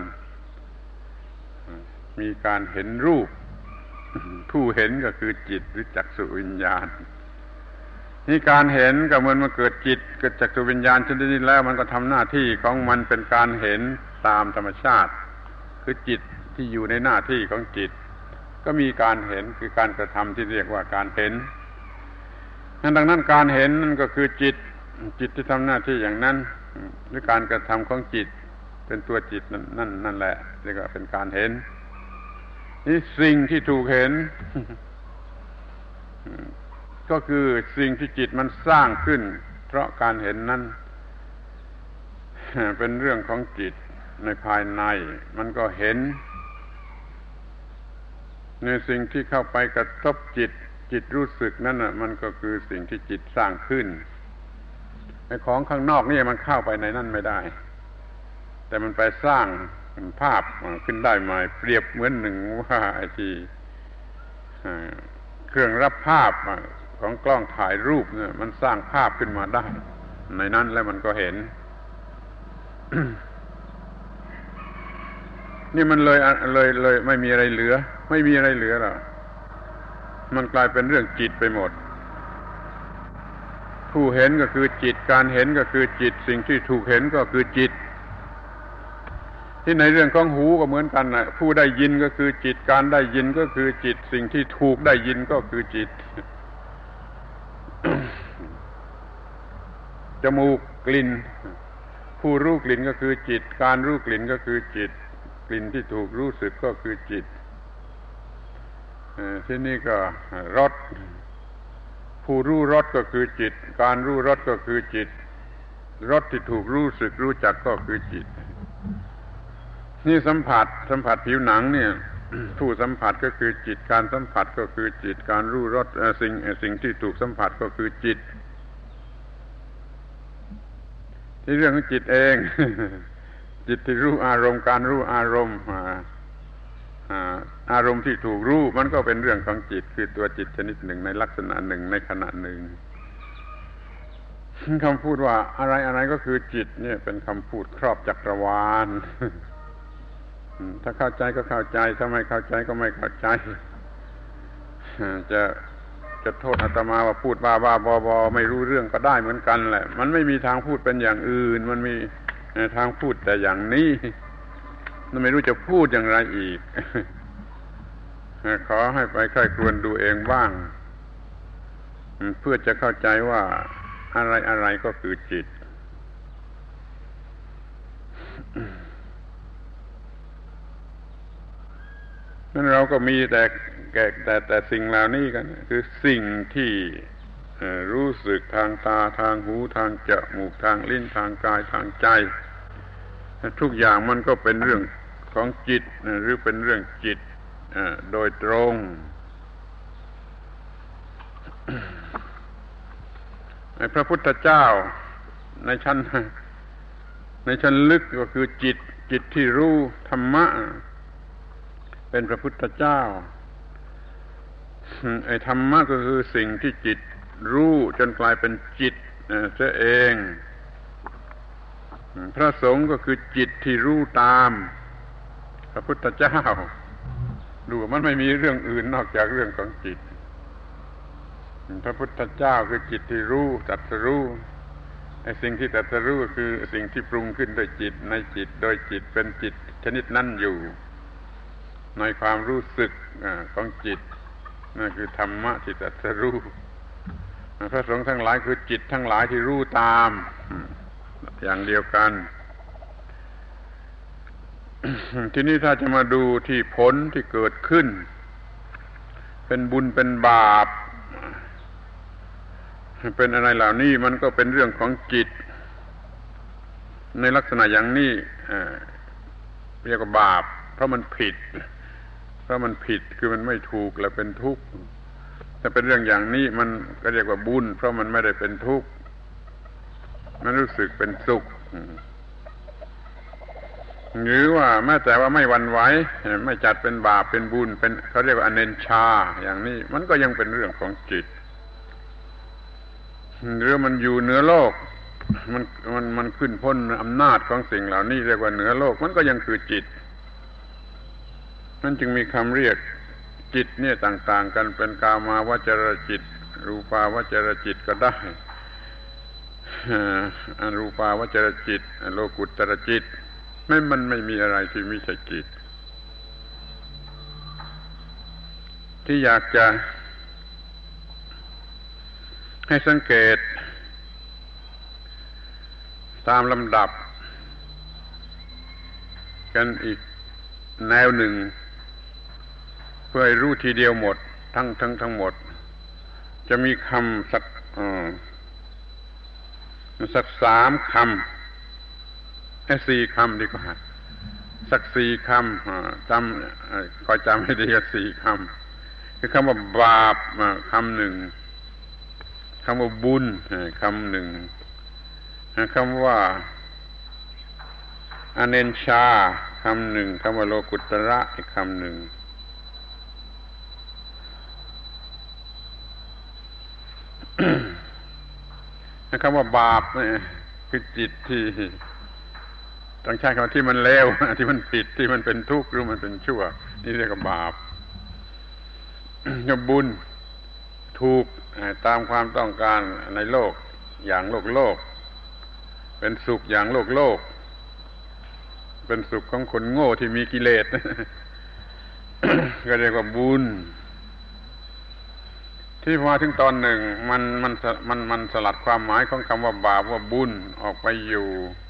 มีการเห็นรูปผู้เห็นก็คือจิตหรือจักษุวิญญาณนี่การเห็นก็เหมือนมันเกิดจิตเกิดจักษุวิญญาณชนิดนี้แล้วมันก็ทำหน้าที่ของมันเป็นการเห็นตามธรรมชาติคือจิตที่อยู่ในหน้าที่ของจิตก็มีการเห็นคือการกระทำที่เรียกว่าการเห็นดังนั้นการเห็นนั่นก็คือจิตที่ทำหน้าที่อย่างนั้นหรือการกระทำของจิตเป็นตัวจิตนั่นแหละเรียกว่าเป็นการเห็นนี่สิ่งที่ถูกเห็นก็คือสิ่งที่จิตมันสร้างขึ้นเพราะการเห็นนั้นเป็นเรื่องของจิตในภายในมันก็เห็นในสิ่งที่เข้าไปกระทบจิตรู้สึกนั่นน่ะมันก็คือสิ่งที่จิตสร้างขึ้นไอ้ของข้างนอกนี่มันเข้าไปในนั่นไม่ได้แต่มันไปสร้างภาพขึ้นได้หมายเปรียบเหมือนหนึ่งว่าไอ้ที่เครื่องรับภาพของกล้องถ่ายรูปเนี่ยมันสร้างภาพขึ้นมาได้ในนั้นแล้วมันก็เห็น นี่มันเลยไม่มีอะไรเหลือหรอกมันกลายเป็นเรื่องจิตไปหมดผู้เห็นก็คือจิตการเห็นก็คือจิตสิ่งที่ถูกเห็นก็คือจิตที่ในเรื่องของหูก็เหมือนกันนะผู้ได้ยินก็คือจิตการได้ยินก็คือจิตสิ่งที่ถูกได้ยินก็คือจิต จมูกกลิ่นผู้รู้กลิ่นก็คือจิตการรู้กลิ่นก็คือจิตกลิ่นที่ถูกรู้สึกก็คือจิตที่นี่ก็รสผู้รู้รสก็คือจิตการรู้รสก็คือจิตรสที่ถูกรู้สึกรู้จักก็คือจิตนี่สัมผัสผิวหนังเนี่ย ผู้สัมผัสก็คือจิตการสัมผัสก็คือจิตการรู้รสสิ่งที่ถูกสัมผัสก็คือจิตที่เรื่องของจิตเอง จิตที่รู้อารมณ์การรู้อารมณ์อารมณ์ที่ถูกรู้มันก็เป็นเรื่องของจิตคือตัวจิตชนิดหนึ่งในลักษณะหนึ่งในขณะหนึ่งคำพูดว่าอะไรก็คือจิตเนี่ยเป็นคำพูดครอบจักรวาล ถ้าเข้าใจก็เข้าใจถ้าไม่เข้าใจก็ไม่เข้าใจจะโทษอาตมาว่าพูดบ้าบอไม่รู้เรื่องก็ได้เหมือนกันแหละมันไม่มีทางพูดเป็นอย่างอื่นมันมีทางพูดแต่อย่างนี้มันไม่รู้จะพูดอย่างไรอีก ขอให้ไปใคร่ครวญดูเองบ้างเพื่อจะเข้าใจว่าอะไรก็คือจิตนั้นเราก็มีแต่สิ่งเหล่านี้กันคือสิ่งที่รู้สึกทางตาทางหูทางจมูกทางลิ้นทางกายทางใจทุกอย่างมันก็เป็นเรื่องของจิตหรือเป็นเรื่องจิตโดยตรงพระพุทธเจ้าในชั้นลึกก็คือจิตที่รู้ธรรมะเป็นพระพุทธเจ้าไอ้ธรรมะก็คือสิ่งที่จิตรู้จนกลายเป็นจิตเสียเองพระสงฆ์ก็คือจิตที่รู้ตามพระพุทธเจ้าดูมันไม่มีเรื่องอื่นนอกจากเรื่องของจิตพระพุทธเจ้าคือจิตที่รู้ตรัสรู้ไอ้สิ่งที่ตรัสรู้ก็คือสิ่งที่ปรุงขึ้นโดยจิตในจิตโดยจิตเป็นจิตชนิดนั้นอยู่ในความรู้สึกของจิตนั่นคือธรรมะที่ตรัสรู้พระสงฆ์ทั้งหลายคือจิตทั้งหลายที่รู้ตามอย่างเดียวกัน ทีนี้ถ้าจะมาดูที่ผลที่เกิดขึ้นเป็นบุญเป็นบาปเป็นอะไรเหล่านี้มันก็เป็นเรื่องของจิตในลักษณะอย่างนี้เรียกว่าบาปเพราะมันผิดคือมันไม่ถูกและเป็นทุกข์ถ้าเป็นเรื่องอย่างนี้มันก็เรียกว่าบุญเพราะมันไม่ได้เป็นทุกข์มันรู้สึกเป็นสุขหรือว่าแม้แต่ว่าไม่หวั่นไหวไม่จัดเป็นบาปเป็นบุญเป็นเขาเรียกว่าอเนนชาอย่างนี้มันก็ยังเป็นเรื่องของจิตหรือมันอยู่เหนือโลกมันขึ้นพ้นอำนาจของสิ่งเหล่านี้เรียกว่าเหนือโลกมันก็ยังคือจิตนั่นจึงมีคำเรียกจิตเนี่ยต่างๆกันเป็นกามาวจรจิตรูปาวจรจิตก็ได้อรูปาวจรจิตโลกุตตรจิตมันไม่มีอะไรที่ไม่ใช่จิตที่อยากจะให้สังเกตตามลำดับกันอีกแนวหนึ่งเพื่อให้รู้ทีเดียวหมดทั้งหมดจะมีคำสัก3 คำ4 คำดีกว่าสัก4 คำคอยจำให้ดีกับ4 คำคือคำว่าบาปคำหนึ่งคำว่าบุญคำหนึ่งคำว่าอเนนชาคำหนึ่งคำว่าโลกุตระอีกคำหนึ่งคำว่าบาปคือจิตที่ต้องใช้คำที่มันเลวที่มันผิดที่มันเป็นทุกข์หรือมันเป็นชั่วนี่เรียกว่าบาปบุญถูกตามความต้องการในโลกอย่างโลกเป็นสุขอย่างโลกเป็นสุขของคนโง่ที่มีกิเลส ก็เรียกว่าบุญที่มาถึงตอนหนึ่งมันสลัดความหมายของคำว่าบาปว่าบุญออกไปอยู่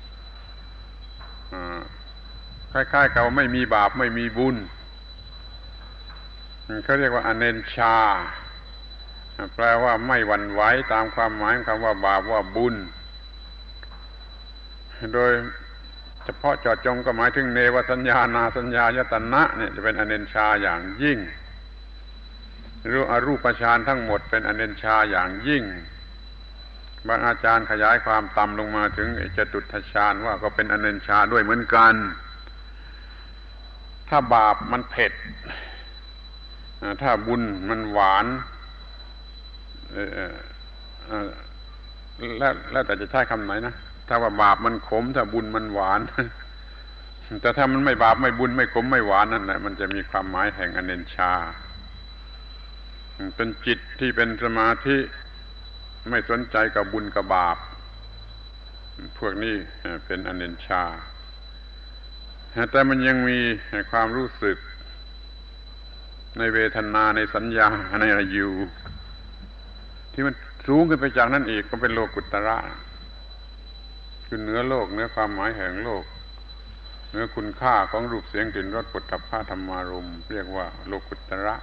คล้ายๆกับไม่มีบาปไม่มีบุญเขาเรียกว่าอเนนชาแปลว่าไม่หวั่นไหวตามความหมายของคำว่าบาปว่าบุญโดยเฉพาะเจาะจงก็หมายถึงเนวสัญญานาสัญญายตนะเนี่ยจะเป็นอเนนชาอย่างยิ่งหรืออรูปฌานทั้งหมดเป็นอเนนชาอย่างยิ่งบางอาจารย์ขยายความต่ำลงมาถึงจตุตถฌานว่าก็เป็นอเนนชาด้วยเหมือนกันถ้าบาปมันเผ็ดถ้าบุญมันหวานแล้วแต่จะใช้คำไหนนะถ้าว่าบาปมันขมถ้าบุญมันหวานแต่ถ้ามันไม่บาปไม่บุญไม่ขมไม่หวานนั่นแหละมันจะมีความหมายแห่งอเนนชาเป็นจิตที่เป็นสมาธิไม่สนใจกับบุญกับบาปพวกนี้เป็นอเนนชาแต่มันยังมีความรู้สึกในเวทนาในสัญญาในอายุที่มันสูงขึ้นไปจากนั้นอีกก็เป็นโลกุตระคือเหนือโลกเหนือความหมายแห่งโลกเหนือคุณค่าของรูปเสียงกลิ่นรสโผฏฐัพพะธรรมารมณ์เรียกว่าโลกุตระ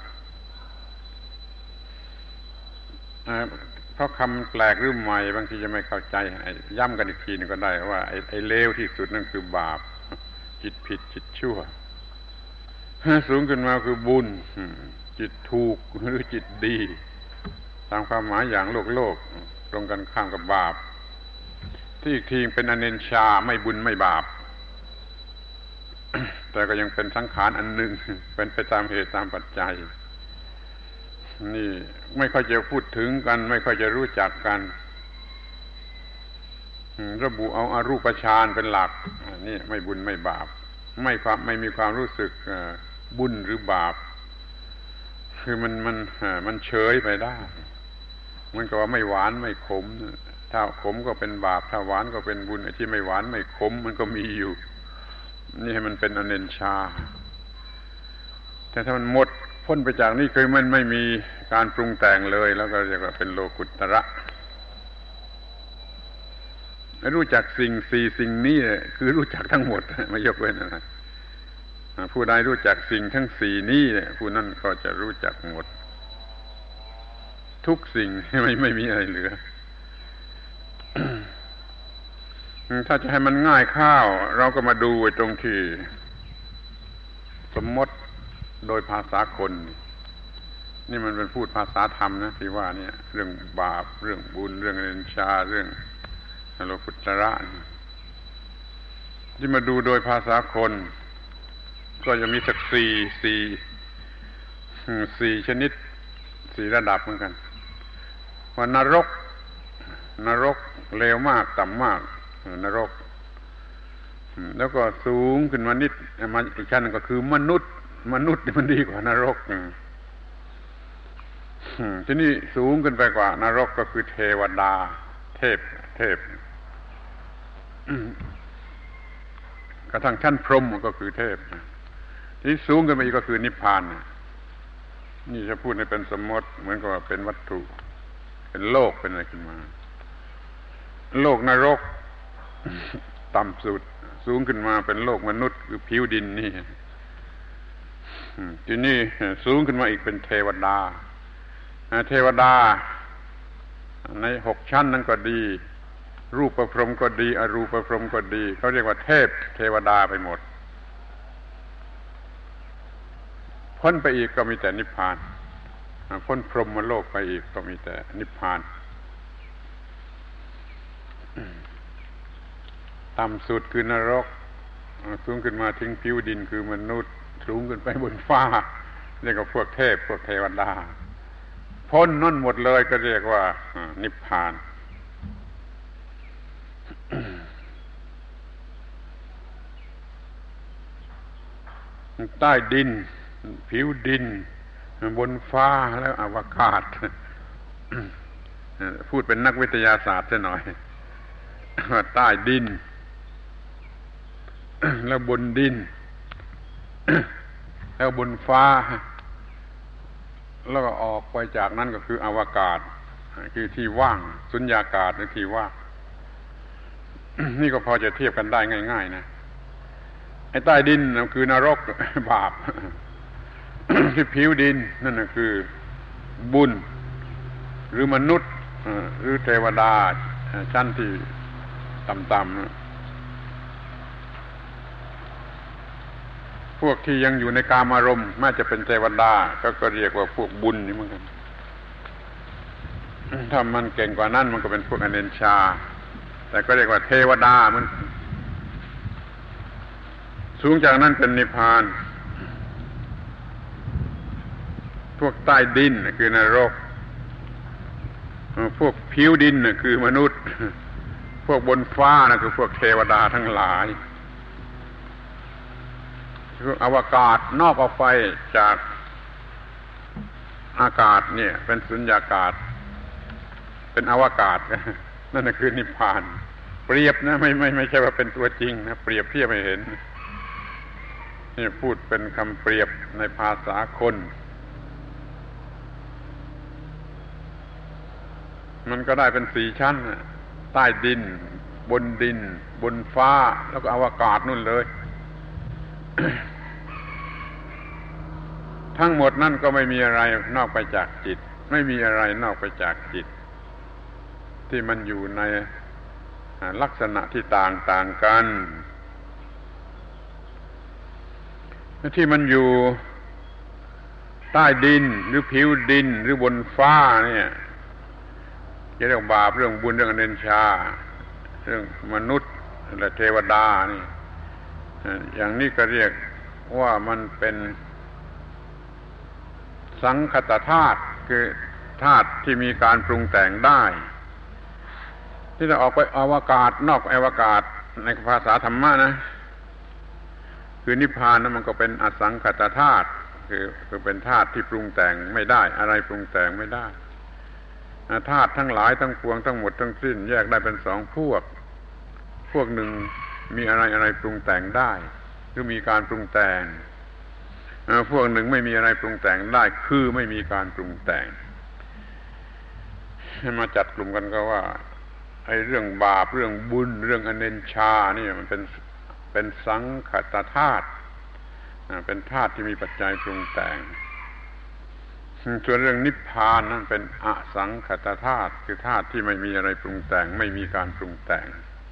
เพราะคำแปลกหรือใหม่บางทีจะไม่เข้าใจย้ำกันอีกทีนึงก็ได้ว่าไอ้เลวที่สุดนั่นคือบาปจิตผิดจิตชั่วสูงขึ้นมาคือบุญจิตถูกหรือจิตดีตามความหมายอย่างโลกตรงกันข้ามกับบาปที่อีกทีเป็นอเนนชาไม่บุญไม่บาปแต่ก็ยังเป็นสังขารอันหนึ่งเป็นไปตามเหตุตามปัจจัยนี่ไม่ค่อยจะพูดถึงกันไม่ค่อยจะรู้จักกันระบุเอาอารูปฌานเป็นหลักนี่ไม่บุญไม่บาปไม่มีความรู้สึกบุญหรือบาปคือมันเฉยไปได้มันก็ว่าไม่หวานไม่ขมถ้าขมก็เป็นบาปถ้าหวานก็เป็นบุญไอ้ที่ไม่หวานไม่ขมมันก็มีอยู่นี่ให้มันเป็นอเนนชาแต่ถ้ามันหมดพ้นไปจากนี้คือมันไม่มีการปรุงแต่งเลยแล้วก็เรียกว่าเป็นโลกุตระรู้จักสิ่งนี้คือรู้จักทั้งหมดไม่ยกเว้นอะไรผู้ใดรู้จักสิ่งทั้งสี่นี้ผู้นั้นก็จะรู้จักหมดทุกสิ่งไม่มีอะไรเหลือ ถ้าจะให้มันง่ายข้าวเราก็มาดูตรงที่สมมติโดยภาษาคนนี่มันเป็นพูดภาษาธรรมนะที่ว่าเนี่ยเรื่องบาปเรื่องบุญเรื่องอเนนชาเรื่องโลกุตระที่มาดูโดยภาษาคนก็จะมีสักสี่ชนิดสี่ระดับเหมือนกันว่านรกเลวมากต่ำมากนรกแล้วก็สูงขึ้นมานิดมันอีกชั้นนึงก็คือมนุษย์มันดีกว่านรกที่นี่สูงขึ้นไปกว่านรกก็คือเทวดาเทพกระทั่งชั้นพรหมก็คือเทพที่สูงขึ้นไปอีกก็คือนิพพานนี่จะพูดในเป็นสมมติเหมือนกับเป็นวัตถุเป็นโลกเป็นอะไรขึ้นมาโลกนรกต่ำสุดสูงขึ้นมาเป็นโลกมนุษย์คือผิวดินนี่ทีนี้สูงขึ้นมาอีกเป็นเทวดาใน6ชั้นนั้นก็ดีรูปประพรหมก็ดีอรูปประพรหมก็ดีเขาเรียกว่าเทวดาไปหมดพ้นไปอีกก็มีแต่นิพพานพ้นพรหมโลกไปอีกก็มีแต่นิพพานต่ำสุดคือนรกสูงขึ้นมาถึงผิวดินคือมนุษย์สูงขึ้นไปบนฟ้าเรียกว่าพวกเทพพวกเทวดาพ้นนั่นหมดเลยก็เรียกว่านิพพานใต้ดินผิวดินบนฟ้าแล้วอวกาศพูดเป็นนักวิทยาศาสตร์ซะหน่อยว่าใต้ดินแล้วบนดิน แล้วบนฟ้าแล้วก็ออกไปจากนั้นก็คืออวกาศคือที่ว่างสุญญากาศหรือที่ว่าง นี่ก็พอจะเทียบกันได้ง่ายๆนะไอ้ใต้ดินนั่นคือนรก บาป ที่ผิวดินนั่นก็คือบุญหรือมนุษย์หรือเทวดาชั้นที่ต่ำๆพวกที่ยังอยู่ในกามารมณ์แม้จะเป็นเทวดาก็เรียกว่าพวกบุญนี่เหมือนกันถ้ามันเก่งกว่านั้นมันก็เป็นพวกอเนนชาแต่ก็เรียกว่าเทวดามันสูงจากนั้นเป็นนิพพานพวกใต้ดินคือนรกพวกผิวดินคือมนุษย์พวกบนฟ้าคือพวกเทวดาทั้งหลายพวกอวกาศนอกออกไปจากอากาศเนี่ยเป็นสุญญากาศเป็นอวกาศนั่นคือนิพพานเปรียบนะไม่ใช่ว่าเป็นตัวจริงนะเปรียบเทียบให้เห็นนี่พูดเป็นคำเปรียบในภาษาคนมันก็ได้เป็น4ชั้นใต้ดินบนดินบนฟ้าแล้วก็อวกาศนู่นเลย ทั้งหมดนั่นก็ไม่มีอะไรนอกไปจากจิตไม่มีอะไรนอกไปจากจิตที่มันอยู่ในลักษณะที่ต่างกันที่มันอยู่ใต้ดินหรือผิวดินหรือบนฟ้าเนี่ยเรื่องบาปเรื่องบุญเรื่องอเนนชาเรื่องมนุษย์และเทวดานี่อย่างนี้ก็เรียกว่ามันเป็นสังคตธาตุคือธาตุที่มีการปรุงแต่งได้ที่จะออกไปอวกาศนอกอวกาศในภาษาธรรมะนะคือนิพพานนั้นมันก็เป็นอสังคตธาตุคือเป็นธาตุที่ปรุงแต่งไม่ได้อะไรปรุงแต่งไม่ได้ธาตุทั้งหลายทั้งปวงทั้งหมดทั้งสิ้นแยกได้เป็น2พวกหนึ่งมีอะไรปรุงแต่งได้หรือมีการปรุงแต่งพวกหนึ่งไม่มีอะไรปรุงแต่งได้คือไม่มีการปรุงแต่งมาจัดกลุ่มกันก็ว่าไอ้เรื่องบาปเรื่องบุญเรื่องอเนนชานี่มันเป็นสังคตธาตุเป็นธาตุที่มีปัจจัยปรุงแต่งส่วนเรื่องนิพพานนั่นเป็นอสังคตธาตุคือธาตุที่ไม่มีอะไรปรุงแต่งไม่มีการปรุงแต่ง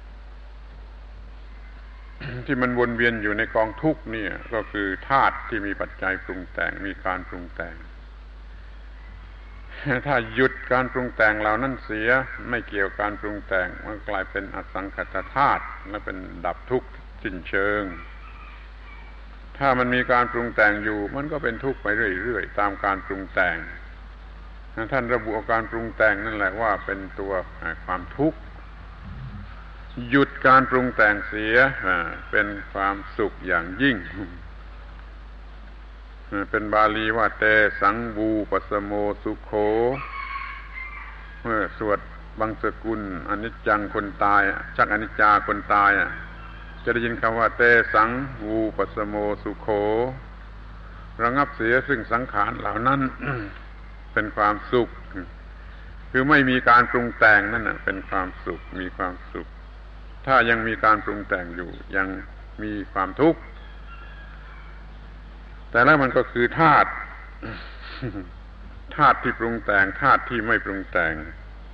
ที่มันวนเวียนอยู่ในกองทุกข์นี่ก็คือธาตุที่มีปัจจัยปรุงแต่งมีการปรุงแต่งถ้าหยุดการปรุงแต่งเหล่านั้นเสียไม่เกี่ยวการปรุงแต่งมันกลายเป็นอสังคตธาตุและเป็นดับทุกข์สิ้นเชิงถ้ามันมีการปรุงแต่งอยู่มันก็เป็นทุกข์ไปเรื่อยๆตามการปรุงแต่งท่านระบุอาการปรุงแต่งนั่นแหละว่าเป็นตัวความทุกข์หยุดการปรุงแต่งเสียเป็นความสุขอย่างยิ่งเป็นบาลีว่าเตสังวูปสโมสุโขเมื่อสวดบังสกุลอนิจจังคนตายชักอนิจจาคนตายจะได้ยินคำว่าเตสังวูปสโมสุโขระงับเสียซึ่งสังขารเหล่านั้น เป็นความสุขคือไม่มีการปรุงแต่งนั่นเป็นความสุขมีความสุขถ้ายังมีการปรุงแต่งอยู่ยังมีความทุกข์แต่แล้วมันก็คือธาตุที่ปรุงแต่งธาตุที่ไม่ปรุงแต่ง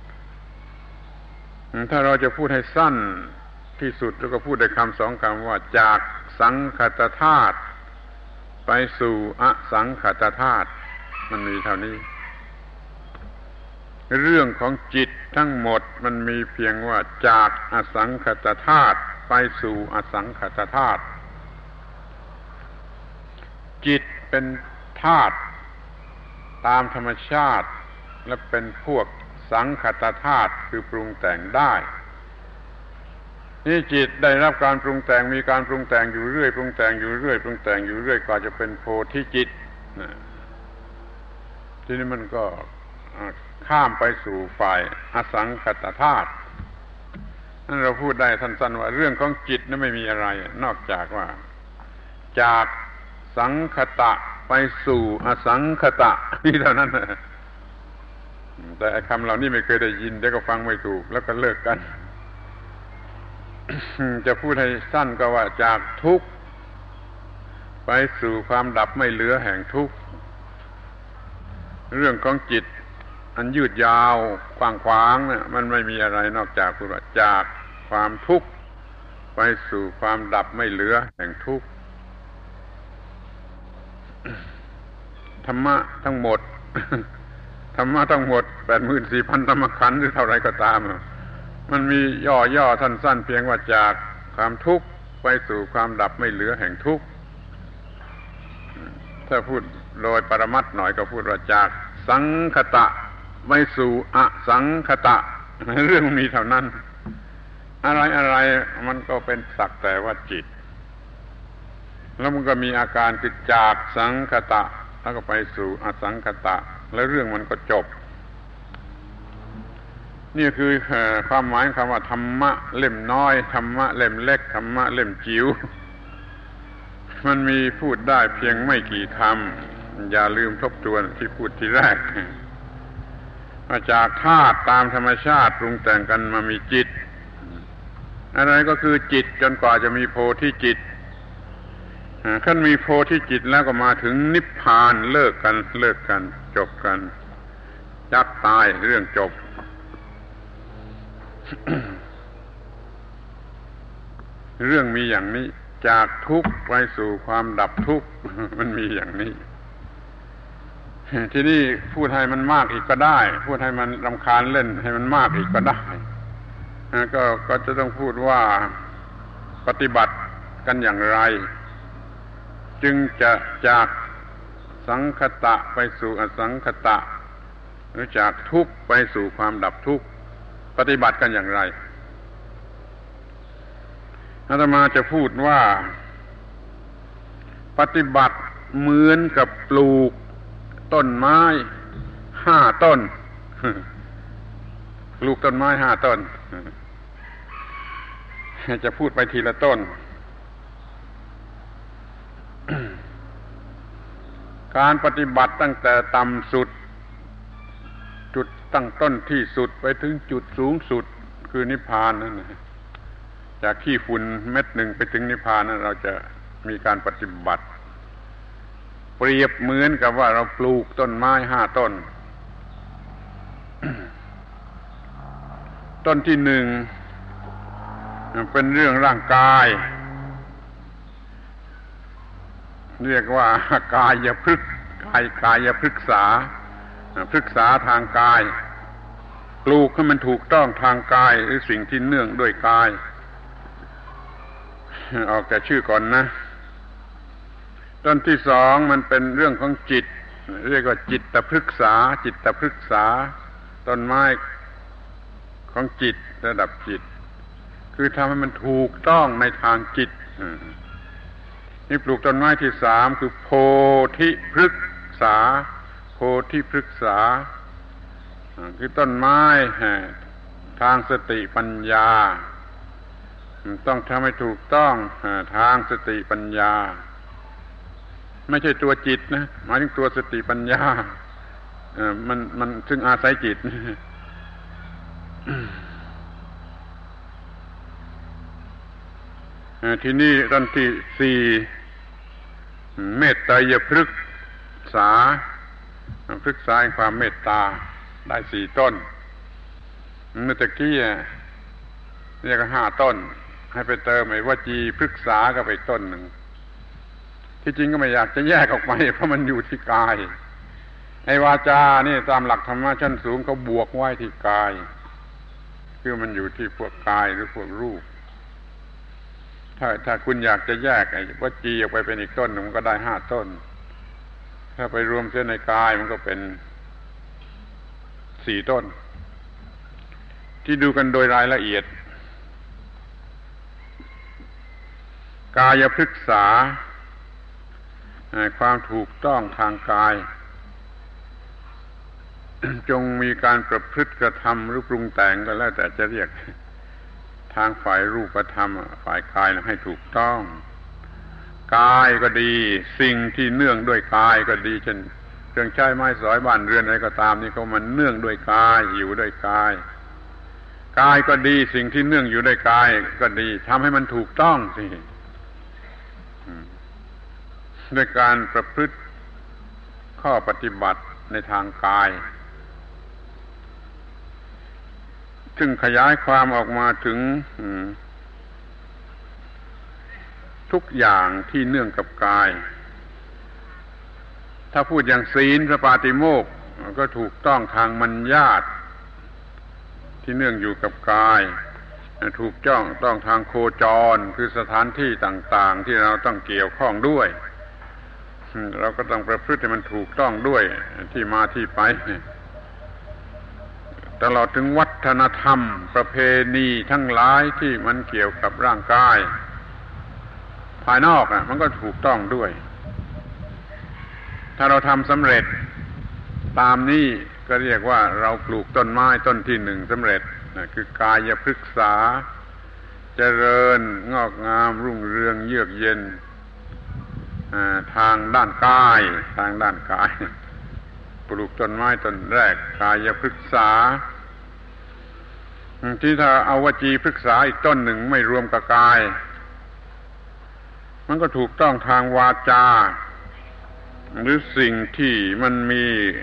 ถ้าเราจะพูดให้สั้นที่สุดแล้วก็พูดได้คำ2 คำว่าจากสังคตธาตุไปสู่อสังคตธาตุมันมีเท่านี้เรื่องของจิตทั้งหมดมันมีเพียงว่าจากอสังคตธาตุไปสู่อสังคตธาตุจิตเป็นธาตุตามธรรมชาติและเป็นพวกสังคตธาตุคือปรุงแต่งได้นี่จิตได้รับการปรุงแต่งมีการปรุงแต่งอยู่เรื่อยปรุงแต่งอยู่เรื่อยปรุงแต่งอยู่เรื่อยกว่าจะเป็นโพธิจิตทีนี้มันก็ข้ามไปสู่ฝ่ายอสังคตธาตุนั่นเราพูดได้สั้นๆว่าเรื่องของจิตนั้นไม่มีอะไรนอกจากว่าจากสังคตะไปสู่อสังคตะนี่เท่านั้นแต่คำเหล่านี้ไม่เคยได้ยินเดี๋ยวก็ฟังไม่ถูกแล้วก็เลิกกัน จะพูดให้สั้นก็ว่าจากทุกข์ไปสู่ความดับไม่เหลือแห่งทุกข์เรื่องของจิตอันยืดยาวกว้างขวางเนี่ยมันไม่มีอะไรนอกจากพูดว่าจากความทุกข์ไปสู่ความดับไม่เหลือแห่งทุกข์ธรรมะทั้งหมด ธรรมะทั้งหมด 84,000 ธรรมขันธ์หรือเท่าไรก็ตามมันมีย่อๆสั้นๆเพียงว่าจากความทุกข์ไปสู่ความดับไม่เหลือแห่งทุกข์ถ้าพูดโดยปรมัตถ์หน่อยก็พูดว่าจากสังคตะไปสู่อสังคตะเรื่องมีเท่านั้นอะไรมันก็เป็นสักแต่ว่าจิตแล้วมันก็มีอาการคือจากสังคตะแล้วก็ไปสู่อสังคตะแล้วเรื่องมันก็จบนี่คือความหมายคำว่าธรรมะเล่มน้อยธรรมะเล่มเล็กธรรมะเล่มจิ๋วมันมีพูดได้เพียงไม่กี่คำอย่าลืมทบทวนที่พูดทีแรกมาจากธาตุตามธรรมชาติปรุงแต่งกันมามีจิตอะไรก็คือจิตจนกว่าจะมีโพธิจิตขั้นมีโพธิจิตแล้วก็มาถึงนิพพานเลิกกันจบกันยักตายเรื่องจบ เรื่องมีอย่างนี้จากทุกข์ไปสู่ความดับทุกข์มันมีอย่างนี้ที่นี่พูดให้มันมากอีกก็ได้พูดให้มันรำคาญเล่นให้มันมากอีกก็ได้ก็จะต้องพูดว่าปฏิบัติกันอย่างไรจึงจะจากสังคตะไปสู่อสังคตะหรือจากทุกข์ไปสู่ความดับทุกข์ปฏิบัติกันอย่างไรอาตมาจะพูดว่าปฏิบัติเหมือนกับปลูกต้นไม้5 ต้นปลูกต้นไม้5 ต้นจะพูดไปทีละต้น การปฏิบัติตั้งแต่ต่ำสุดจุดตั้งต้นที่สุดไปถึงจุดสูงสุดคือนิพพานนั่นนะจากขี้ฝุ่นเม็ดหนึ่งไปถึงนิพพานนั้นเราจะมีการปฏิบัติเปรียบเหมือนกับว่าเราปลูกต้นไม้5 ต้น ต้นที่1เป็นเรื่องร่างกายเรียกว่ากายพฤกษ์กายพฤกษาพฤกษาทางกายปลูกให้มันถูกต้องทางกายหรือสิ่งที่เนื่องด้วยกายออกแต่ชื่อก่อนนะต้นที่2มันเป็นเรื่องของจิตเรียกว่าจิตพฤกษาต้นไม้ของจิตระดับจิตคือทำให้มันถูกต้องในทางจิตนี่ปลูกต้นไม้ที่3คือโพธิพฤกษาคือต้นไม้ทางสติปัญญาต้องทำให้ถูกต้องทางสติปัญญาไม่ใช่ตัวจิตนะหมายถึงตัวสติปัญญามันซึ่งอาศัยจิตที่นี่ต้นที่4เมตตายพฤกษาพฤกษาแห่งความเมตตาได้4 ต้นเมื่อตะกี้เรียก5 ต้นให้ไปเติมไอ้วจีพฤกษาก็ไปต้นหนึ่งที่จริงก็ไม่อยากจะแยกออกไปเพราะมันอยู่ที่กายไอ้วาจานี่ตามหลักธรรมะชั้นสูงเขาบวกไว้ที่กายคือมันอยู่ที่พวกกายหรือพวกรูปถ้าคุณอยากจะแยกไอ้วจีออกไปเป็นอีกต้นมันก็ได้5 ต้นถ้าไปรวมเส้นในกายมันก็เป็น4 ต้นที่ดูกันโดยรายละเอียดกายพฤกษาความถูกต้องทางกาย จงมีการประพฤติกระทำหรือปรุงแต่งก็แล้วแต่จะเรียกทางฝ่ายรูปธรรมฝ่ายกายให้ถูกต้องกายก็ดีสิ่งที่เนื่องด้วยกายก็ดีเช่นเครื่องใช้ไม้สอยบ้านเรือนอะไรก็ตามนี่ก็มันเนื่องด้วยกายอยู่ด้วยกายกายก็ดีสิ่งที่เนื่องอยู่ด้วยกายก็ดีทำให้มันถูกต้องสิด้วยการประพฤติข้อปฏิบัติในทางกายซึ่งขยายความออกมาถึงทุกอย่างที่เนื่องกับกายถ้าพูดอย่างศีลพระปาติโมกข์ก็ถูกต้องทางมัญญาตที่เนื่องอยู่กับกายถูกต้องทางโคจรคือสถานที่ต่างๆที่เราต้องเกี่ยวข้องด้วยเราก็ต้องประพฤติให้มันถูกต้องด้วยที่มาที่ไปตลอดถึงวัฒนธรรมประเพณีทั้งหลายที่มันเกี่ยวกับร่างกายภายนอกมันก็ถูกต้องด้วยถ้าเราทำสำเร็จตามนี้ก็เรียกว่าเราปลูกต้นไม้ต้นที่หนึ่งสำเร็จคือกายพฤกษาเจริญงอกงามรุ่งเรืองเยือกเย็นทางด้านกายปลูกต้นไม้ต้นแรกกายพฤกษาที่ถ้าเอาวจีพฤกษาอีกต้นหนึ่งไม่รวมกับกายมันก็ถูกต้องทางวาจาหรือสิ่งที่มันมี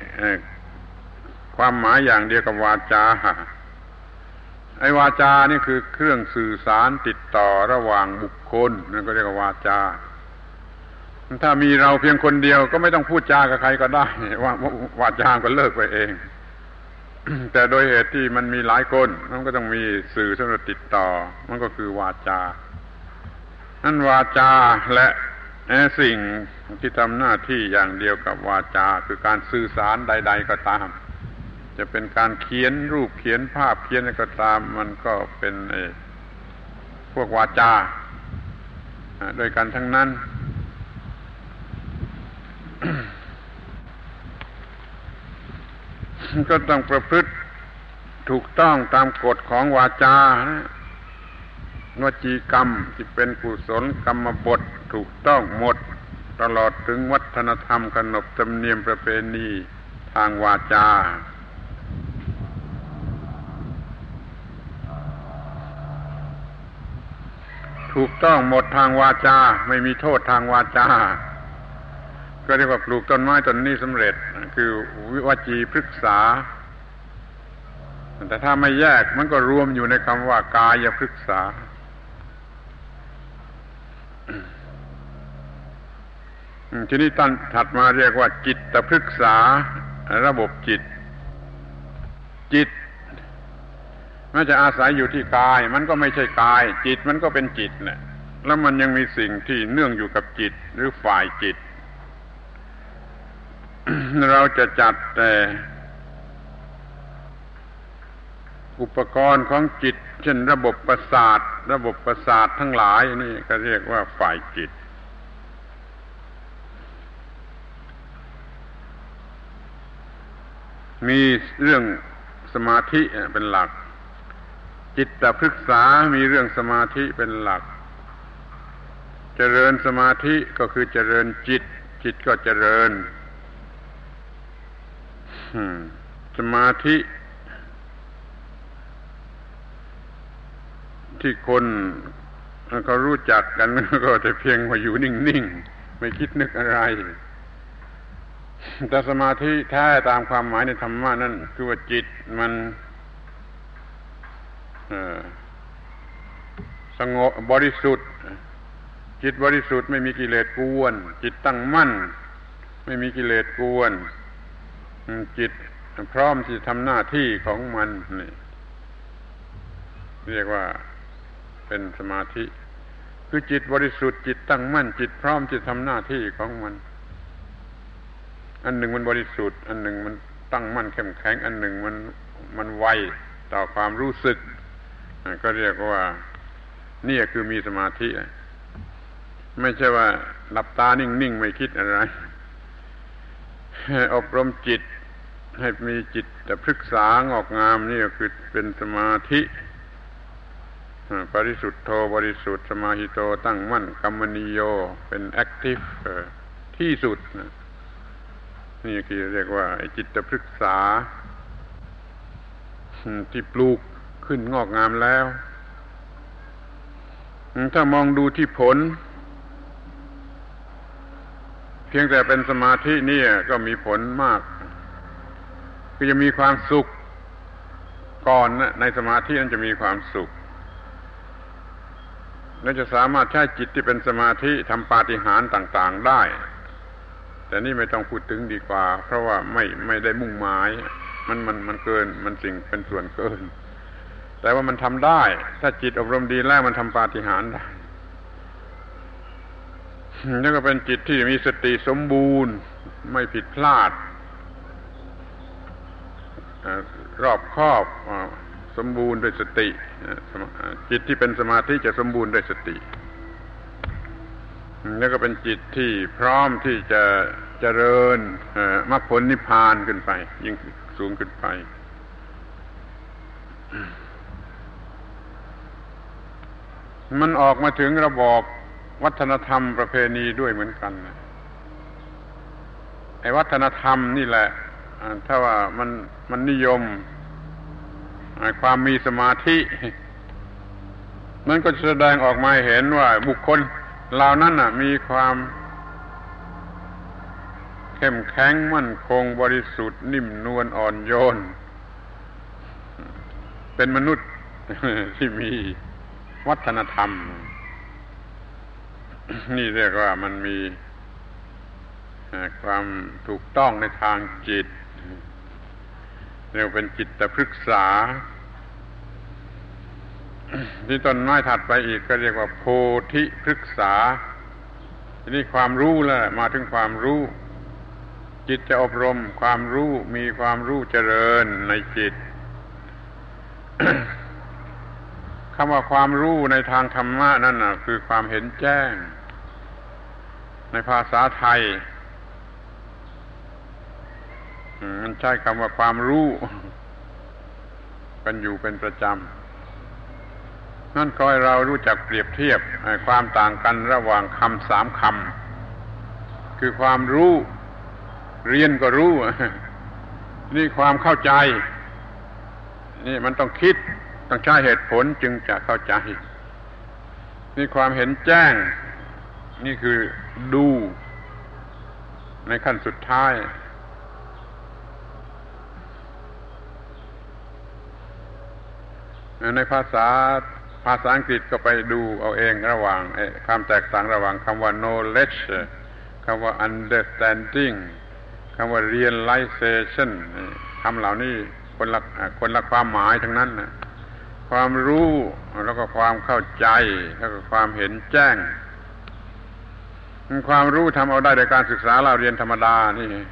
ความหมายอย่างเดียวกับวาจาไอ้วาจานี่คือเครื่องสื่อสารติดต่อระหว่างบุคคลนั่นก็เรียกว่าวาจาถ้ามีเราเพียงคนเดียวก็ไม่ต้องพูดจากับใครก็ได้วาจาก็เลิกไปเอง แต่โดยเหตุที่มันมีหลายคนมันก็ต้องมีสื่อสำหรับติดต่อมันก็คือวาจานั่นวาจาและสิ่งที่ทำหน้าที่อย่างเดียวกับวาจาคือการสื่อสารใดๆก็ตามจะเป็นการเขียนรูปเขียนภาพเขียนอะไรก็ตามมันก็เป็นพวกวาจาโดยกันทั้งนั้น ก็ต้องประพฤติถูกต้องตามกฎของวาจาวจีกรรมที่เป็นกุศลกรรมบทถูกต้องหมดตลอดถึงวัฒนธรรมขนบธรรมเนียมประเพณีทางวาจาถูกต้องหมดทางวาจาไม่มีโทษทางวาจาก็เรียกว่าปลูกต้นไม้ต้นนี้สำเร็จคือวจีพฤกษาแต่ถ้าไม่แยกมันก็รวมอยู่ในคำว่ากายพฤกษาทีนี้ตั้นถัดมาเรียกว่าจิตพฤกษาระบบจิตแม้จะอาศัยอยู่ที่กายมันก็ไม่ใช่กายจิตมันก็เป็นจิตแหละแล้วมันยังมีสิ่งที่เนื่องอยู่กับจิตหรือฝ่ายจิต เราจะจัดแต่อุปกรณ์ของจิตเช่นระบบประสาททั้งหลายนี่ก็เรียกว่าฝ่ายจิตมีเรื่องสมาธิเป็นหลักจิตพฤกษามีเรื่องสมาธิเป็นหลักเจริญสมาธิก็คือเจริญจิตก็เจริญสมาธิที่คนเขารู้จักกันก็จะเพียงว่าอยู่นิ่งๆไม่คิดนึกอะไรแต่สมาธิแท้ตามความหมายในธรรมะนั่นคือว่าจิตมันสงบบริสุทธิ์จิตบริสุทธิ์ไม่มีกิเลสกวนจิตตั้งมั่นไม่มีกิเลสกวนจิตพร้อมที่ทำหน้าที่ของมันนี่เรียกว่าเป็นสมาธิคือจิตบริสุทธิ์จิตตั้งมั่นจิตพร้อมที่ทำหน้าที่ของมันอันหนึ่งมันบริสุทธิ์อันหนึ่งมันตั้งมั่นเข้มแข็งอันหนึ่งมันไวต่อความรู้สึกก็เรียกว่านี่คือมีสมาธิไม่ใช่ว่าหลับตานิ่งๆไม่คิดอะไรอบรมจิตให้มีจิตแต่พฤกษางอกงามนี่ก็คือเป็นสมาธิปริสุทธโธบริสุทธิ์สมาหิโตตั้งมั่นกัมมนิโยเป็นแอคทีฟที่สุดนะนี่คือเรียกว่าจิตพฤกษาที่ปลูกขึ้นงอกงามแล้วถ้ามองดูที่ผลเพียงแต่เป็นสมาธินี่ก็มีผลมากคือจะมีความสุขก่อนนะในสมาธินั้นจะมีความสุขและจะสามารถใช้จิตที่เป็นสมาธิทำปาฏิหาริย์ต่างๆได้แต่นี่ไม่ต้องพูดถึงดีกว่าเพราะว่าไม่ได้มุ่งหมายมันเกินมันสิ่งเป็นส่วนเกินแต่ว่ามันทำได้ถ้าจิตอบรมดีแล้วมันทำปาฏิหาริย์ได้แล้วก็เป็นจิตที่มีสติสมบูรณ์ไม่ผิดพลาดรอบคอบสมบูรณ์ด้วยสติจิตที่เป็นสมาธิจะสมบูรณ์ด้วยสติแล้วก็เป็นจิตที่พร้อมที่จะเจริญมรรคผลนิพพานขึ้นไปยิ่งสูงขึ้นไปมันออกมาถึงระบอบวัฒนธรรมประเพณีด้วยเหมือนกันไอ้วัฒนธรรมนี่แหละถ้าว่ามันนิยมความมีสมาธิมันก็จะแสดงออกมาเห็นว่าบุคคลเหล่านั้นมีความเข้มแข็งมั่นคงบริสุทธิ์นิ่มนวลอ่อนโยนเป็นมนุษย์ที่มีวัฒนธรรมนี่เรียกว่ามันมีความถูกต้องในทางจิตเรียกเป็นจิตพฤกษาที่ต้นไม้ถัดไปอีกก็เรียกว่าโพธิพฤกษาทีนี้ความรู้แล้วมาถึงความรู้จิตจะอบรมความรู้มีความรู้เจริญในจิต คำว่าความรู้ในทางธรรมะนั่นน่ะคือความเห็นแจ้งในภาษาไทยมันใช้คำว่าความรู้กันอยู่เป็นประจำนั่นก็ให้เรารู้จักเปรียบเทียบความต่างกันระหว่างคำ3 คำคือความรู้เรียนก็รู้นี่ความเข้าใจนี่มันต้องคิดต้องใช้เหตุผลจึงจะเข้าใจนี่ความเห็นแจ้งนี่คือดูในขั้นสุดท้ายในภาษาอังกฤษก็ไปดูเอาเองระหว่างความแตกต่างระหว่างคำว่า knowledge คำว่า understanding คำว่า realization คำเหล่านี้คนละความหมายทั้งนั้นนะความรู้แล้วก็ความเข้าใจแล้วก็ความเห็นแจ้งความรู้ทำเอาได้โดยการศึกษาเราเรียนธรรมดา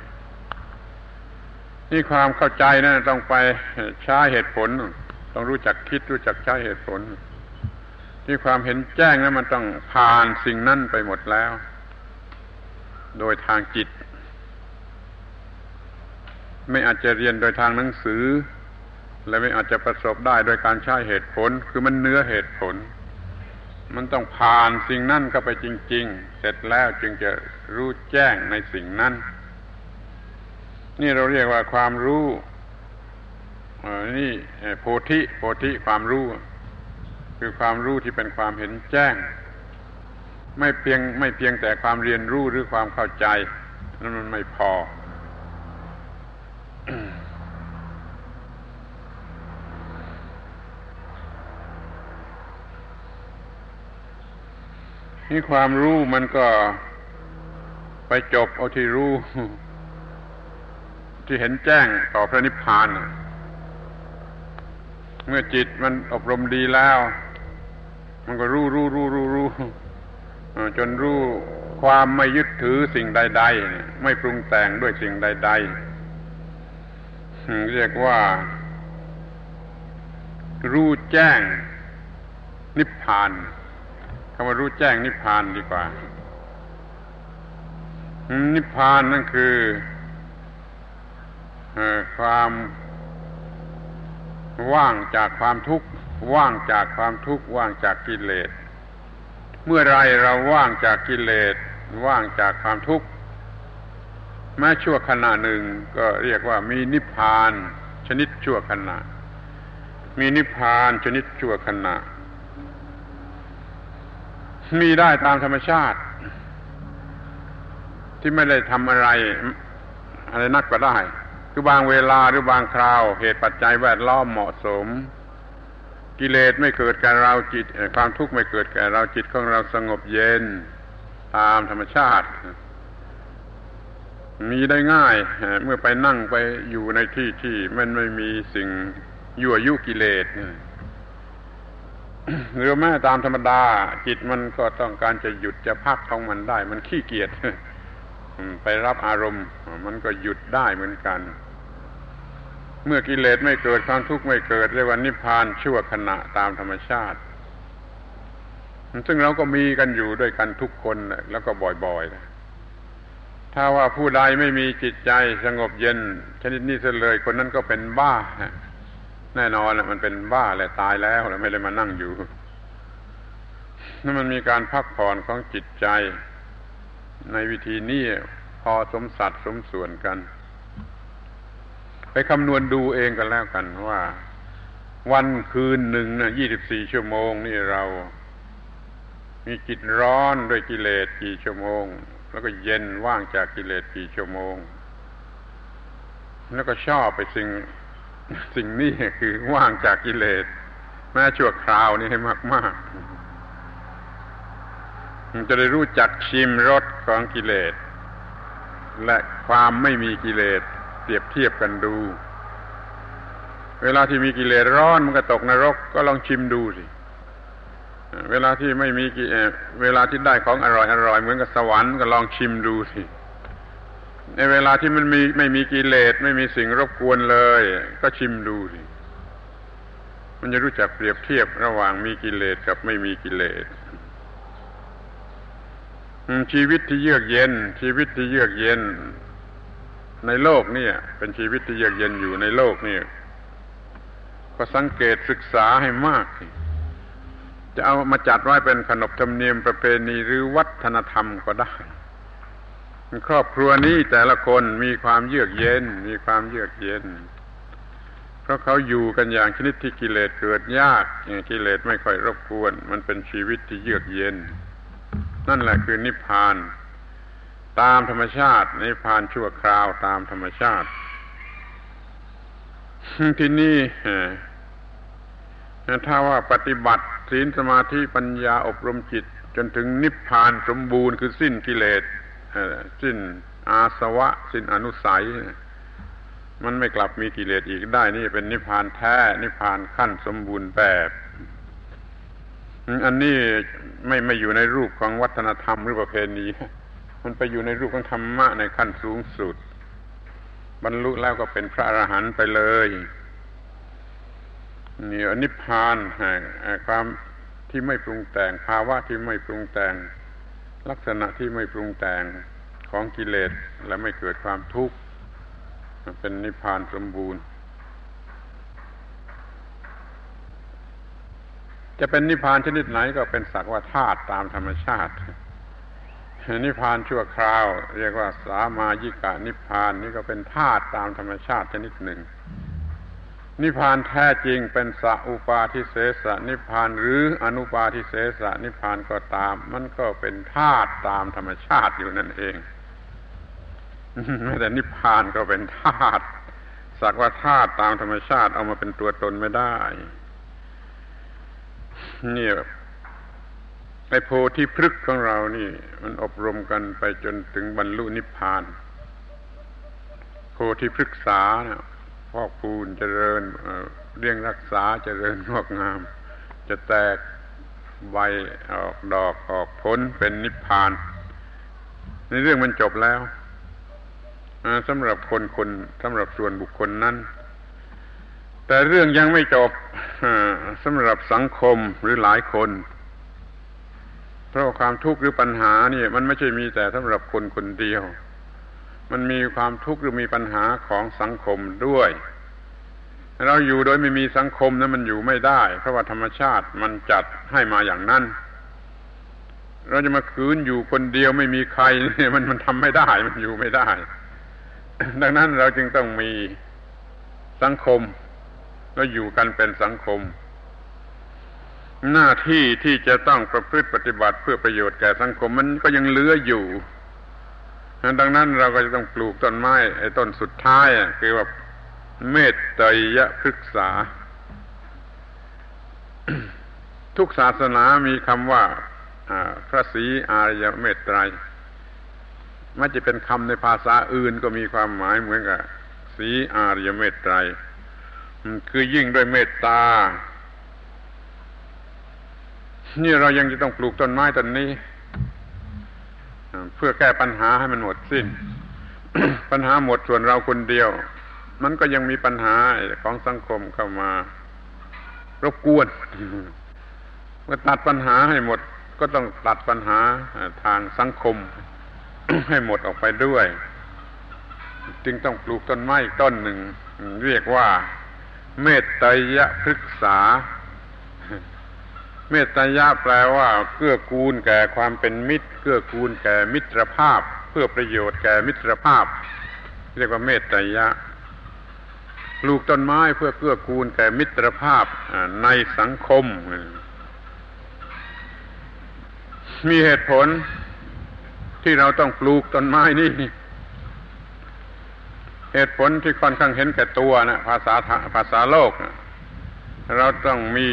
นี่ความเข้าใจนะต้องไปใช้เหตุผลต้องรู้จักคิดรู้จักใช้เหตุผลที่ความเห็นแจ้งนั้นมันต้องผ่านสิ่งนั้นไปหมดแล้วโดยทางจิตไม่อาจจะเรียนโดยทางหนังสือและไม่อาจจะประสบได้โดยการใช้เหตุผลคือมันเหนือเหตุผลมันต้องผ่านสิ่งนั้นเข้าไปจริงๆเสร็จแล้วจึงจะรู้แจ้งในสิ่งนั้นนี่เราเรียกว่าความรู้นี่โพธิความรู้คือความรู้ที่เป็นความเห็นแจ้งไม่เพียงแต่ความเรียนรู้หรือความเข้าใจนั้นมันไม่พอ นี่ความรู้มันก็ไปจบเอาที่รู้ที่เห็นแจ้งต่อพระนิพพานเมื่อจิตมันอบรมดีแล้วมันก็รู้จนรู้ความไม่ยึดถือสิ่งใดๆไม่ปรุงแต่งด้วยสิ่งใดๆเรียกว่ารู้แจ้งนิพพานคำว่ารู้แจ้งนิพพานดีกว่านิพพานนั่นคือความว่างจากความทุกข์ว่างจากความทุกข์ว่างจากกิเลสเมื่อไรเราว่างจากกิเลสว่างจากความทุกข์แม้ชั่วขณะหนึ่งก็เรียกว่ามีนิพพานชนิดชั่วขณะมีนิพพานชนิดชั่วขณะมีได้ตามธรรมชาติที่ไม่ได้ทำอะไรนักก็ได้คือบางเวลาหรือบางคราวเหตุปัจจัยแวดล้อมเหมาะสมกิเลสไม่เกิดแก่เราจิตความทุกข์ไม่เกิดแก่เราจิตของเราสงบเย็นตามธรรมชาติมีได้ง่ายเมื่อไปนั่งไปอยู่ในที่ที่มันไม่มีสิ่งยั่วยุกิเลสหรือแม้ตามธรรมดาจิตมันก็ต้องการจะหยุดจะพักของมันได้มันขี้เกียจไปรับอารมณ์มันก็หยุดได้เหมือนกันเมื่อกิเลสไม่เกิดความทุกข์ไม่เกิดเรียกว่านิพพานชั่วขณะตามธรรมชาติซึ่งเราก็มีกันอยู่ด้วยกันทุกคนแล้วก็บ่อยๆถ้าว่าผู้ใดไม่มีจิตใจสงบเย็นชนิดนี้เสียเลยคนนั้นก็เป็นบ้าแน่นอนมันเป็นบ้าแหละตายแล้วไม่ได้มานั่งอยู่นั่นมันมีการพักผ่อนของจิตใจในวิธีนี้พอสมสัดสมส่วนกันไปคำนวณดูเองกันแล้วกันว่าวันคืนหนึ่งนะ24 ชั่วโมงนี่เรามีจิตร้อนด้วยกิเลสกี่ชั่วโมงแล้วก็เย็นว่างจากกิเลสกี่ชั่วโมงแล้วก็ชอบไปสิ่งนี้คือว่างจากกิเลสแม้ชั่วคราวนี่ให้มากๆมันจะได้รู้จักชิมรสของกิเลสและความไม่มีกิเลสเปรียบเทียบกันดูเวลาที่มีกิเลสร้อนมันก็ตกนรกก็ลองชิมดูสิเวลาที่ไม่มีเวลาที่ได้ของอร่อยเหมือนกับสวรรค์ก็ลองชิมดูสิในเวลาที่มันไม่มีกิเลสไม่มีสิ่งรบกวนเลยก็ชิมดูสิมันจะรู้จักเปรียบเทียบระหว่างมีกิเลสกับไม่มีกิเลสชีวิตที่เยือกเย็นชีวิตที่เยือกเย็นในโลกนี่เป็นชีวิตที่เยือกเย็นอยู่ในโลกนี่ก็สังเกตศึกษาให้มากจะเอามาจัดไว้เป็นขนบธรรมเนียมประเพณีหรือวัฒนธรรมก็ได้ครอบครัวนี้แต่ละคนมีความเยือกเย็นมีความเยือกเย็นเพราะเขาอยู่กันอย่างชนิดที่กิเลสเกิดยากกิเลสไม่ค่อยรบกวนมันเป็นชีวิตที่เยือกเย็นนั่นแหละคือนิพพานตามธรรมชาตินิพพานชั่วคราวตามธรรมชาติที่นี่ถ้าว่าปฏิบัติศีลสมาธิปัญญาอบรมจิตจนถึงนิพพานสมบูรณ์คือสิ้นกิเลสสิ้นอาสวะสิ้นอนุสัยมันไม่กลับมีกิเลสอีกได้นี่เป็นนิพพานแท้นิพพานขั้นสมบูรณ์แบบอันนี้ไม่อยู่ในรูปของวัฒนธรรมหรือประเพณีมันไปอยู่ในรูปของธรรมะในขั้นสูงสุดบรรลุแล้วก็เป็นพระอรหันต์ไปเลยนี่นิพพานความที่ไม่ปรุงแต่งภาวะที่ไม่ปรุงแต่งลักษณะที่ไม่ปรุงแต่งของกิเลสและไม่เกิดความทุกข์เป็นนิพพานสมบูรณ์จะเป็นนิพพานชนิดไหนก็เป็นสักว่าธาตุตามธรรมชาตินิพพานชั่วคราวเรียกว่าสามายิกะนิพพานนี่ก็เป็นธาตุตามธรรมชาติชนิดหนึ่งนิพพานแท้จริงเป็นสัอุปาทิเสสนิพพานหรืออนุปาทิเสสนิพพานก็ตามมันก็เป็นธาตุตามธรรมชาติอยู่นั่นเองแม้แต่นิพพานก็เป็นธาตุสักว่าธาตุตามธรรมชาติเอามาเป็นตัวตนไม่ได้นี่ไอ้โพธิพฤกษ์ของเรานี่มันอบรมกันไปจนถึงบรรลุนิพพานโพธิพฤกษาเนี่ยพอกพูนเจริญเลี้ยงรักษาเจริญงอกงามจะแตกใบออกดอกออกผลเป็นนิพพานในเรื่องมันจบแล้วสำหรับคนสำหรับส่วนบุคคลนั้นแต่เรื่องยังไม่จบสำหรับสังคมหรือหลายคนเพราะความทุกข์หรือปัญหานี่มันไม่ใช่มีแต่สำหรับคนคนเดียวมันมีความทุกข์หรือมีปัญหาของสังคมด้วยเราอยู่โดยไม่มีสังคมนั้นมันอยู่ไม่ได้เพราะว่าธรรมชาติมันจัดให้มาอย่างนั้นเราจะมาคืนอยู่คนเดียวไม่มีใครมันทำไม่ได้มันอยู่ไม่ได้ดังนั้นเราจึงต้องมีสังคมแล้วอยู่กันเป็นสังคมหน้าที่ที่จะต้องประพฤติปฏิบัติเพื่อประโยชน์แก่สังคมมันก็ยังเหลืออยู่ดังนั้นเราก็จะต้องปลูกต้นไม้ไอ้ต้นสุดท้ายคือว่าเมตไตรยพฤกษา ทุกศาสนามีคำว่าพระศรีอริยเมตไตรไม่จะเป็นคำในภาษาอื่นก็มีความหมายเหมือนกับศรีอริยเมตไตรคือยิ่งด้วยเมตตานี่เรายังจะต้องปลูกต้นไม้ต้นนี้เพื่อแก้ปัญหาให้มันหมดสิ้น ปัญหาหมดส่วนเราคนเดียวมันก็ยังมีปัญหาของสังคมเข้ามารบกวนเมื่อตัดปัญหาให้หมดก็ต้องตัดปัญหาทางสังคม ให้หมดออกไปด้วยจึงต้องปลูกต้นไม้ต้นหนึ่งเรียกว่าเมตไตรยพฤกษาเมตไตรยะแปลว่าเกื้อกูลแก่ความเป็นมิตรเกื้อกูลแก่มิตรภาพเพื่อประโยชน์แก่มิตรภาพเรียกว่าเมตไตรยะปลูกต้นไม้เพื่อเกื้อกูลแก่มิตรภาพในสังคมมีเหตุผลที่เราต้องปลูกต้นไม้นี่เหตุผลที่ค่อนข้างเห็นแก่ตัวนะภาษาโลกเราต้องมี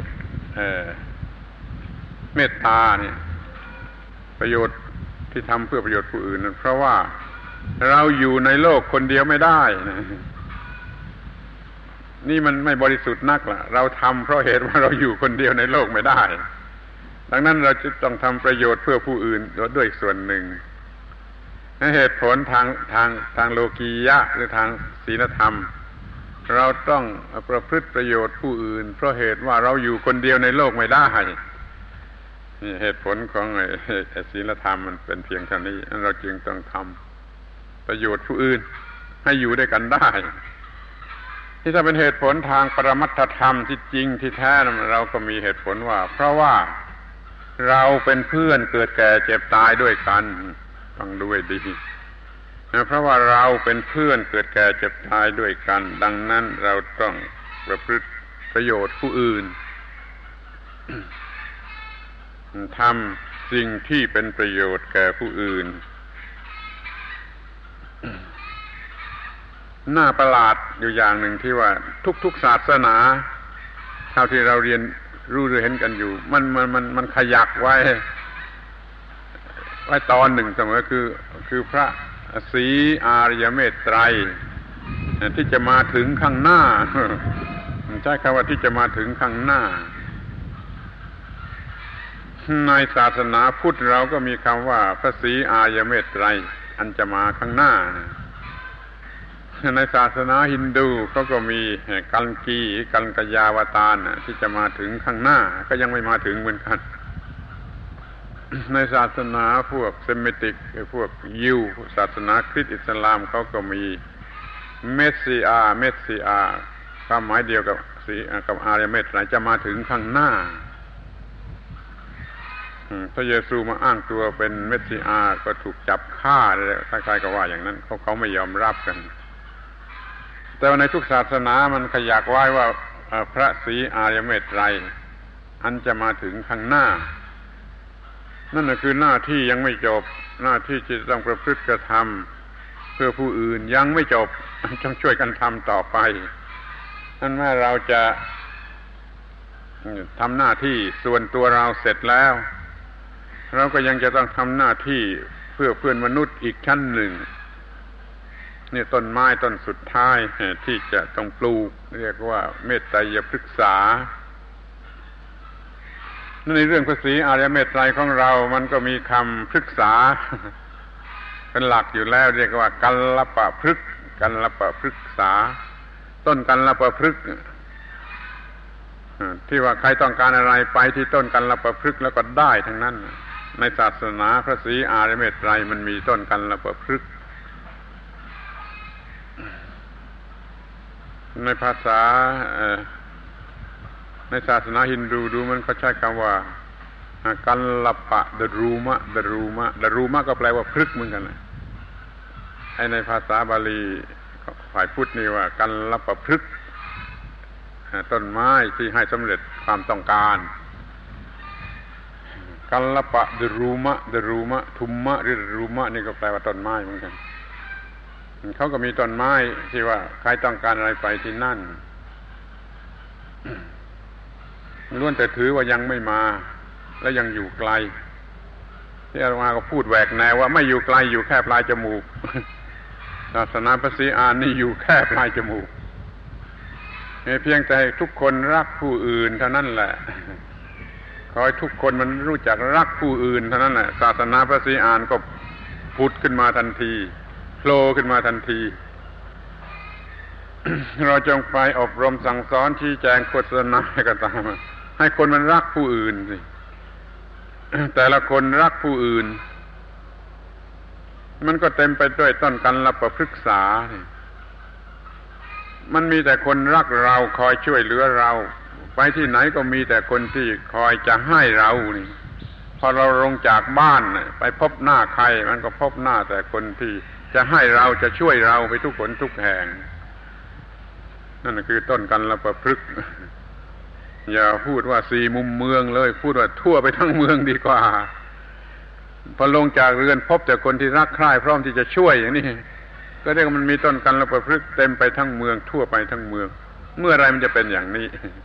เมตตาเนี่ยประโยชน์ที่ทำเพื่อประโยชน์ผู้อื่นเพราะว่าเราอยู่ในโลกคนเดียวไม่ได้นะนี่มันไม่บริสุทธิ์นักล่ะเราทำเพราะเหตุว่าเราอยู่คนเดียวในโลกไม่ได้ดังนั้นเราจะต้องทำประโยชน์เพื่อผู้อื่นด้วยส่วนหนึ่งเหตุผลทางโลกียะหรือทางศีลธรรมเราต้องประพฤติประโยชน์ผู้อื่นเพราะเหตุว่าเราอยู่คนเดียวในโลกไม่ได้นี่เหตุผลของศีลธรรมมันเป็นเพียงเท่านี้เราจึงต้องทำประโยชน์ผู้อื่นให้อยู่ด้วยกันได้ที่ถ้าเป็นเหตุผลทางปรมัตถธรรมที่จริงที่แท้เราก็มีเหตุผลว่าเพราะว่าเราเป็นเพื่อนเกิดแก่เจ็บตายด้วยกันฟังด้วยดีเพราะว่าเราเป็นเพื่อนเกิดแก่เจ็บตายด้วยกันดังนั้นเราต้องประพฤติประโยชน์ผู้อื่น ทำสิ่งที่เป็นประโยชน์แก่ผู้อื่น น่าประหลาดอยู่อย่างหนึ่งที่ว่าทุกศาสนาเท่าที่เราเรียนรู้หรือเห็นกันอยู่มันขยักไว้ตอนหนึ่งเสมอคือพระศรีอริยเมตไตรที่จะมาถึงข้างหน้าใช้คำว่าที่จะมาถึงข้างหน้าในศาสนาพุทธเราก็มีคำว่าพระศรีอริยเมตไตรอันจะมาข้างหน้าในศาสนาฮินดูเขาก็มีกัลกยาวตารที่จะมาถึงข้างหน้าก็ยังไม่มาถึงเหมือนกันในศาสนาพวกเซมิติกพวกยิวศาสนาคริสต์อิสลามเขาก็มีเมสซิอาความหมายเดียวกับอริยเมตไตรจะมาถึงข้างหน้าพระเยซูมาอ้างตัวเป็นเมสซิอาก็ถูกจับฆ่าคล้ายๆกับว่าอย่างนั้นเขาไม่ยอมรับกันแต่ว่าในทุกศาสนามันขยักไว้ว่าพระศรีอริยเมตไตรอันจะมาถึงข้างหน้านั่นคือหน้าที่ยังไม่จบหน้าที่ที่ต้องประพฤติกระทำเพื่อผู้อื่นยังไม่จบต้องช่วยกันทำต่อไปนั่นแม้เราจะทำหน้าที่ส่วนตัวเราเสร็จแล้วเราก็ยังจะต้องทำหน้าที่เพื่อเพื่อนมนุษย์อีกชั้นหนึ่งนี่ต้นไม้ต้นสุดท้ายที่จะต้องปลูกเรียกว่าเมตไตรยพฤกษาในเรื่องพระศรีอริยเมตไตรของเรามันก็มีคำพฤกษาเป็นหลักอยู่แล้วเรียกว่ากัลปะพฤกษาต้นกัลปะพฤกษ์ที่ว่าใครต้องการอะไรไปที่ต้นกัลปะพฤกษ์แล้วก็ได้ทั้งนั้นในศาสนาพระศรีอริยเมตไตรมันมีต้นกัลปะพฤกษ์ในภาษาในศาสนาฮินดูดูมันเขาใช้คำว่ากัลลปะดรูมะดรูมะดรูมะก็แปลว่าพฤกษ์เหมือนกันนะไอ้ในภาษาบาลีฝ่ายพุทธนี่ว่ากัลลปะพฤกษ์ต้นไม้ที่ให้สำเร็จความต้องการกัลลปะดรูมะดรูมะทุมมะหรือรูมะนี่ก็แปลว่าต้นไม้เหมือนกันเขาก็มีต้นไม้ที่ว่าใครต้องการอะไรไปที่นั่นล้วนแต่ถือว่ายังไม่มาและยังอยู่ไกลที่อาตมาก็พูดแหวกแนวว่าไม่อยู่ไกลอยู่แค่ปลายจมูกศาสนาพระศรีอานนี่อยู่แค่ปลายจมูกเพียงแต่ทุกคนรักผู้อื่นเท่านั้นแหละขอให้ทุกคนมันรู้จักรักผู้อื่นเท่านั้นแหละศาสนาพระศรีอานก็ผุดขึ้นมาทันทีโผล่ขึ้นมาทันที เราจงไปอบรมสั่งสอนชี้แจงโฆษณาก็ตามให้คนมันรักผู้อื่นสิ แต่ละคนรักผู้อื่นมันก็เต็มไปด้วยต้นกัลปะพฤกษามันมีแต่คนรักเราคอยช่วยเหลือเราไปที่ไหนก็มีแต่คนที่คอยจะให้เรานี่พอเราลงจากบ้านไปพบหน้าใครมันก็พบหน้าแต่คนที่จะให้เราจะช่วยเราไปทุกคนทุกแห่งนั่นคือต้นกัลปะพฤกษ์อย่าพูดว่าสี่มุมเมืองเลยพูดว่าทั่วไปทั้งเมืองดีกว่าพอลงจากเรือนพบแต่คนที่รักใคร่พร้อมที่จะช่วยอย่างนี้ก็เรียกว่ามันมีต้นกัลปะพฤกษ์เต็มไปทั้งเมืองทั่วไปทั้งเมืองเมื่อไรมันจะเป็นอย่างนี้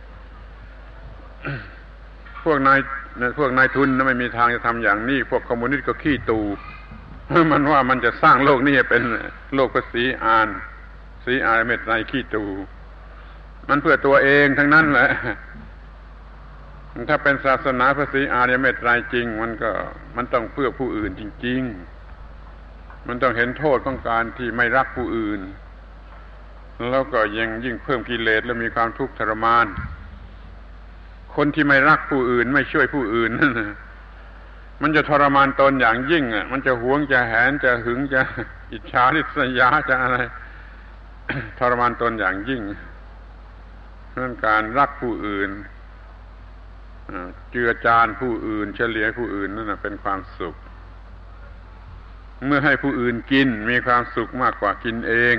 พวกนายทุนไม่มีทางจะทำอย่างนี้พวกคอมมิวนิสต์ก็ขี้ตูมันว่ามันจะสร้างโลกนี้ให้เป็นโลกศรีอานเมตไตรขี้ตูมันเพื่อตัวเองทั้งนั้นแหละถ้าเป็นศาสนาพระศรีอานเมตไตรจริงมันต้องเพื่อผู้อื่นจริงๆมันต้องเห็นโทษของการที่ไม่รักผู้อื่นแล้วก็ยิ่งเพิ่มกิเลสและมีความทุกข์ทรมานคนที่ไม่รักผู้อื่นไม่ช่วยผู้อื่นนั่นมันจะทรมานตนอย่างยิ่งมันจะหวงจะแหนจะหึงจะอิจฉาริษยาจะอะไร ทรมานตนอย่างยิ่งเพราะการรักผู้อื่นเจือจานผู้อื่นเฉลี่ยผู้อื่นนั่นเป็นความสุขเมื่อให้ผู้อื่นกินมีความสุขมากกว่ากินเอง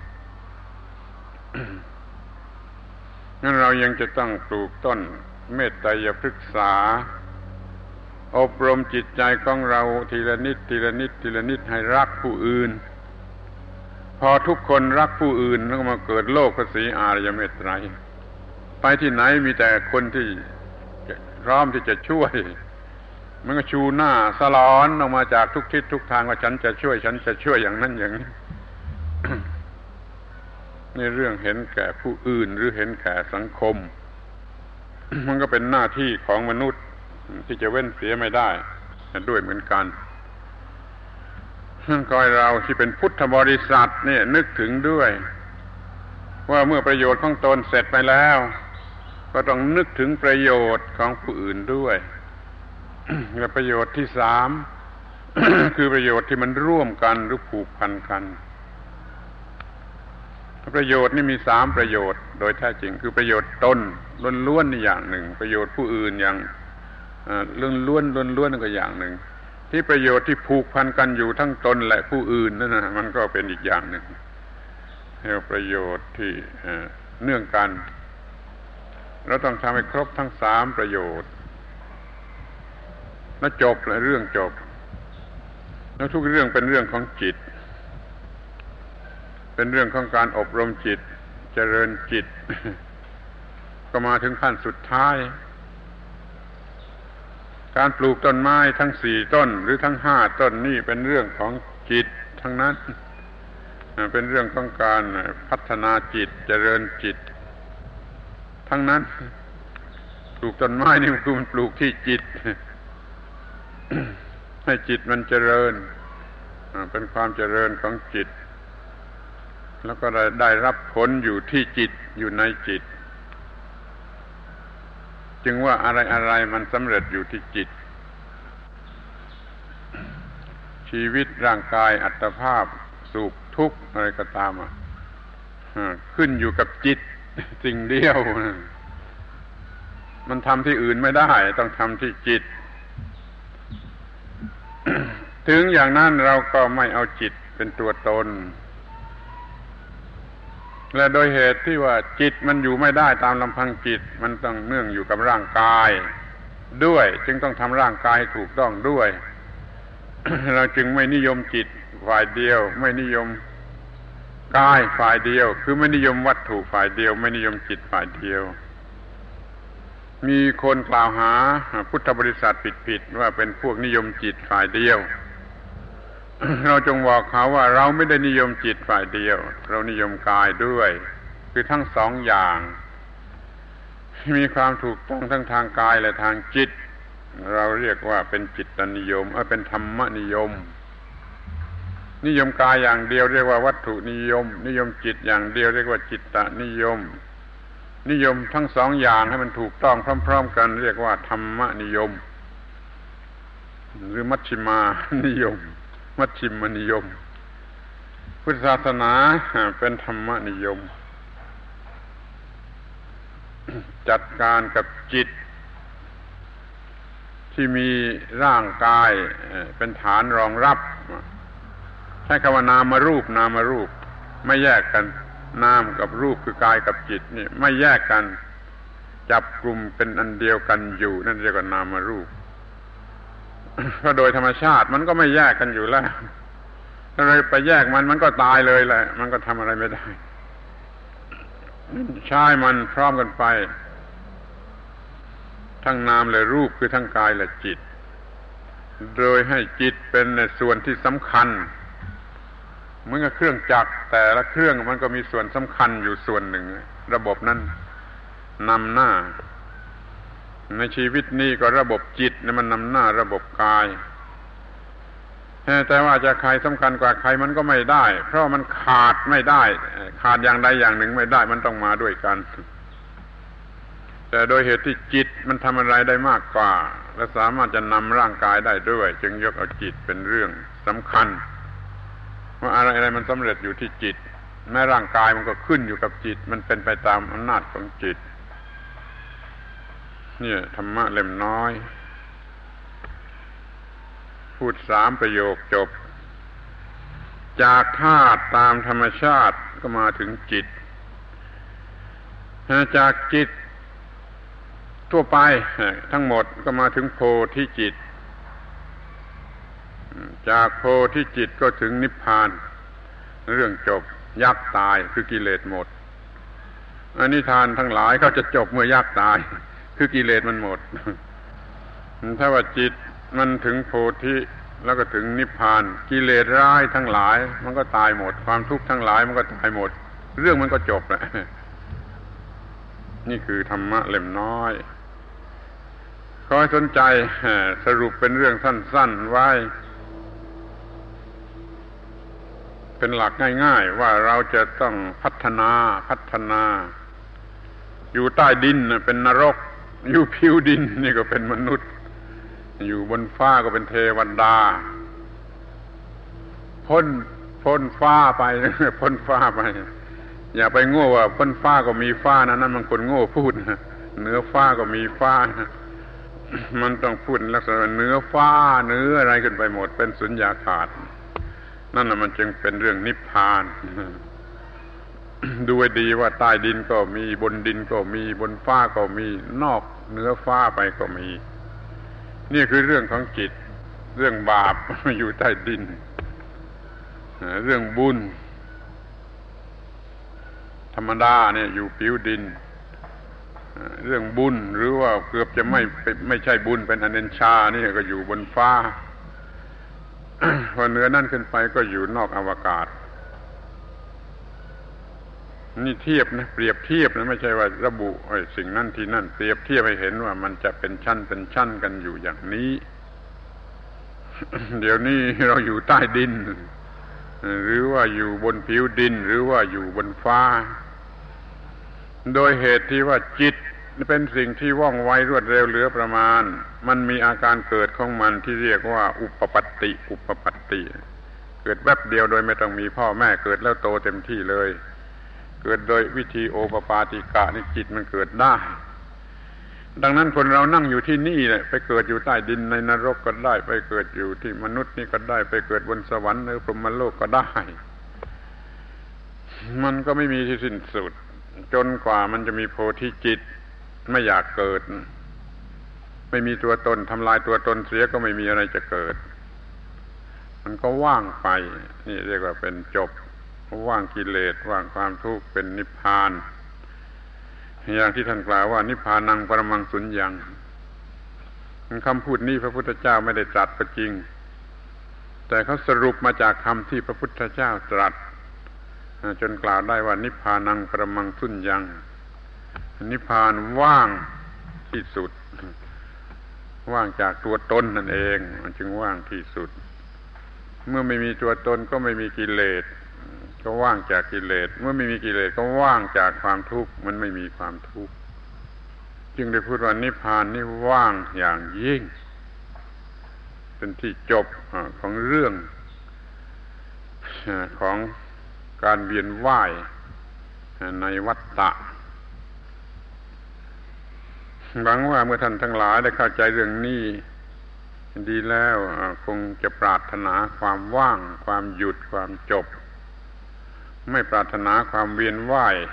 งั้นเรายังจะต้องปลูกต้นเมตตาพฤกษาอบรมจิตใจของเราทีละนิดทีละนิดทีละนิดให้รักผู้อื่นพอทุกคนรักผู้อื่นแล้วก็มาเกิดโลกพระศรีอริยเมตไตรไปที่ไหนมีแต่คนที่พร้อมที่จะช่วยมันก็ชูหน้าสลอนออกมาจากทุกทิศทุกทางว่าฉันจะช่วยอย่างนั้นอย่างนี้ ในเรื่องเห็นแก่ผู้อื่นหรือเห็นแก่สังคม มันก็เป็นหน้าที่ของมนุษย์ที่จะเว้นเสียไม่ได้ด้วยเหมือนกันคอยเราที่เป็นพุทธบริษัทเนี่ยนึกถึงด้วยว่าเมื่อประโยชน์ของตนเสร็จไปแล้วก็ต้องนึกถึงประโยชน์ของผู้อื่นด้วย และประโยชน์ที่สาม คือประโยชน์ที่มันร่วมกันหรือผูกพันกันประโยชน์นี่มีสามประโยชน์โดยแท้จริงคือประโยชน์ตนล้วนๆนี่อย่างหนึ่งประโยชน์ผู้อื่นอย่างล้วนๆก็อย่างหนึ่งที่ประโยชน์ที่ผูกพันกันอยู่ทั้งตนและผู้อื่นนั่นนะมันก็เป็นอีกอย่างหนึ่งเรียกว่าประโยชน์ที่เนื่องกันเราต้องทำให้ครบทั้งสามประโยชน์แล้วจบเลยเรื่องจบแล้วทุกเรื่องเป็นเรื่องของจิตเป็นเรื่องของการอบรมจิตเจริญจิต ก็มาถึงขั้นสุดท้ายการปลูกต้นไม้ทั้งสี่ต้นหรือทั้งห้าต้นนี่เป็นเรื่องของจิตทั้งนั้นเป็นเรื่องของการพัฒนาจิตเจริญจิตทั้งนั้นปลูกต้นไม้นี่คือมันปลูกที่จิต ให้จิตมันเจริญเป็นความเจริญของจิตแล้วก็ได้รับผลอยู่ที่จิตอยู่ในจิตจึงว่าอะไรมันสำเร็จอยู่ที่จิตชีวิตร่างกายอัตภาพสุขทุกข์อะไรก็ตามขึ้นอยู่กับจิตสิ่งเดียวมันทำที่อื่นไม่ได้ต้องทำที่จิต ถึงอย่างนั้นเราก็ไม่เอาจิตเป็นตัวตนและโดยเหตุที่ว่าจิตมันอยู่ไม่ได้ตามลำพังจิตมันต้องเนื่องอยู่กับร่างกายด้วยจึงต้องทำร่างกายถูกต้องด้วย เราจึงไม่นิยมจิตฝ่ายเดียวไม่นิยมกายฝ่ายเดียวคือไม่นิยมวัตถุฝ่ายเดียวไม่นิยมจิตฝ่ายเดียวมีคนกล่าวหาพุทธบริษัทผิดๆว่าเป็นพวกนิยมจิตฝ่ายเดียว เราจงบอกเขาว่าเราไม่ได้นิยมจิตฝ่ายเดียวเรานิยมกายด้วยคือทั้งสองอย่างมีความถูกต้องทั้งทางกายและทางจิตเราเรียกว่าเป็นจิตนิยมเป็นธรรมนิยมนิยมกายอย่างเดียวเรียกว่าวัตถุนิยมนิยมจิตอย่างเดียวเรียกว่าจิตตนิยมนิยมทั้งสองอย่างให้มันถูกต้องพร้อมๆกันเรียกว่าธรรมนิยมหรือมัชฌิมานิยมมัชฌิมนิยมพุทธศาสนาเป็นธรรมนิยมจัดการกับจิตที่มีร่างกายเป็นฐานรองรับใช้คำว่านามรูปนามรูปไม่แยกกันนามกับรูปคือกายกับจิตนี่ไม่แยกกันจับกลุ่มเป็นอันเดียวกันอยู่นั่นเรียกว่านามรูปเพราะโดยธรรมชาติมันก็ไม่แยกกันอยู่แล้วถ้าเราไปแยกมันก็ตายเลยแหละมันก็ทำอะไรไม่ได้ใช้มันพร้อมกันไปทั้งนามและรูปคือทั้งกายและจิตโดยให้จิตเป็นส่วนที่สำคัญเหมือนกับเครื่องจักรแต่ละเครื่องมันก็มีส่วนสำคัญอยู่ส่วนหนึ่งระบบนั้นนำหน้าในชีวิตนี้ก็ระบบจิตมันนำหน้าระบบกายแต่ว่าจะใครสำคัญกว่าใครมันก็ไม่ได้เพราะมันขาดไม่ได้ขาดอย่างใดอย่างหนึ่งไม่ได้มันต้องมาด้วยกันแต่โดยเหตุที่จิตมันทำอะไรได้มากกว่าและสามารถจะนำร่างกายได้ด้วยจึงยกเอาจิตเป็นเรื่องสำคัญว่าอะไรมันสำเร็จอยู่ที่จิตแม้ร่างกายมันก็ขึ้นอยู่กับจิตมันเป็นไปตามอำนาจของจิตเนี่ยธรรมะเล่มน้อยพูด3ประโยคจบจากธาตุตามธรรมชาติก็มาถึงจิตจากจิตทั่วไปทั้งหมดก็มาถึงโพธิจิตจากโพธิจิตก็ถึงนิพพานเรื่องจบยักษ์ตายคือกิเลสหมดนิทานทั้งหลายเขาจะจบเมื่อยักษ์ตายคือกิเลสมันหมดถ้าว่าจิตมันถึงโพธิแล้วก็ถึงนิพพานกิเลสร้ายทั้งหลายมันก็ตายหมดความทุกข์ทั้งหลายมันก็ตายหมดเรื่องมันก็จบแหละนี่คือธรรมะเล่มน้อยขอให้สนใจสรุปเป็นเรื่องสั้นๆไว้เป็นหลักง่ายๆว่าเราจะต้องพัฒนาอยู่ใต้ดินเป็นนรกอยู่ผิวดินนี่ก็เป็นมนุษย์อยู่บนฟ้าก็เป็นเทวดาพ้นฟ้าไปพ้นฟ้าไปอย่าไปโง่ว่าพ้นฟ้าก็มีฟ้านะนั่นมันคนโง่พูดนะเหนือฟ้าก็มีฟ้านะมันต้องพูดลักษณะเหนือฟ้าเหนืออะไรขึ้นไปหมดเป็นสุญญากาศนั่นน่ะมันจึงเป็นเรื่องนิพพานดูให้ดีว่าใต้ดินก็มีบนดินก็มีบนฟ้าก็มีนอกเหนือฟ้าไปก็มีนี่คือเรื่องของจิตเรื่องบาปอยู่ใต้ดินเรื่องบุญธรรมดาเนี่ยอยู่ผิวดินเรื่องบุญหรือว่าเกือบจะไม่ใช่บุญเป็นอเนชชานี่ก็อยู่บนฟ้าพอเหนือนั่นขึ้นไปก็อยู่นอกอวกาศนี่เทียบนะเปรียบเทียบนะไม่ใช่ว่าระบุสิ่งนั้นที่นั่นเปรียบเทียบให้เห็นว่ามันจะเป็นชั้นกันอยู่อย่างนี้ เดี๋ยวนี้เราอยู่ใต้ดินหรือว่าอยู่บนผิวดินหรือว่าอยู่บนฟ้าโดยเหตุที่ว่าจิตเป็นสิ่งที่ว่องไวรวดเร็วเหลือประมาณมันมีอาการเกิดของมันที่เรียกว่าอุปปัตติเกิดแวบเดียวโดยไม่ต้องมีพ่อแม่เกิดแล้วโตเต็มที่เลยเกิดโดยวิธีโอปปาติกะนี่จิตมันเกิดได้ดังนั้นคนเรานั่งอยู่ที่นี่แหละไปเกิดอยู่ใต้ดินในนรกก็ได้ไปเกิดอยู่ที่มนุษย์นี่ก็ได้ไปเกิดบนสวรรค์หรือพรหมโลกก็ได้มันก็ไม่มีที่สิ้นสุดจนกว่ามันจะมีโพธิจิตไม่อยากเกิดไม่มีตัวตนทำลายตัวตนเสียก็ไม่มีอะไรจะเกิดมันก็ว่างไปนี่เรียกว่าเป็นจบว่างกิเลสว่างความทุกข์เป็นนิพพานอย่างที่ท่านกล่าวว่านิพพานังปรมังสุญญังคำพูดนี้พระพุทธเจ้าไม่ได้ตรัสก็จริงแต่เขาสรุปมาจากคำที่พระพุทธเจ้าตรัสจนกล่าวได้ว่านิพพานังปรมังสุญญังนิพพานว่างที่สุดว่างจากตัวตนนั่นเองมันจึงว่างที่สุดเมื่อไม่มีตัวตนก็ไม่มีกิเลสก็ว่างจากกิเลสเมื่อไม่มีกิเลสก็ว่างจากความทุกข์มันไม่มีความทุกข์จึงได้พูดว่านิพพานนี่ว่างอย่างยิ่งเป็นที่จบของเรื่องของการเวียนว่ายในวัฏฏะหวังว่าเมื่อท่านทั้งหลายได้เข้าใจเรื่องนี้ดีแล้วคงจะปรารถนาความว่างความหยุดความจบไม่ปรารถนาความเวียนว่าย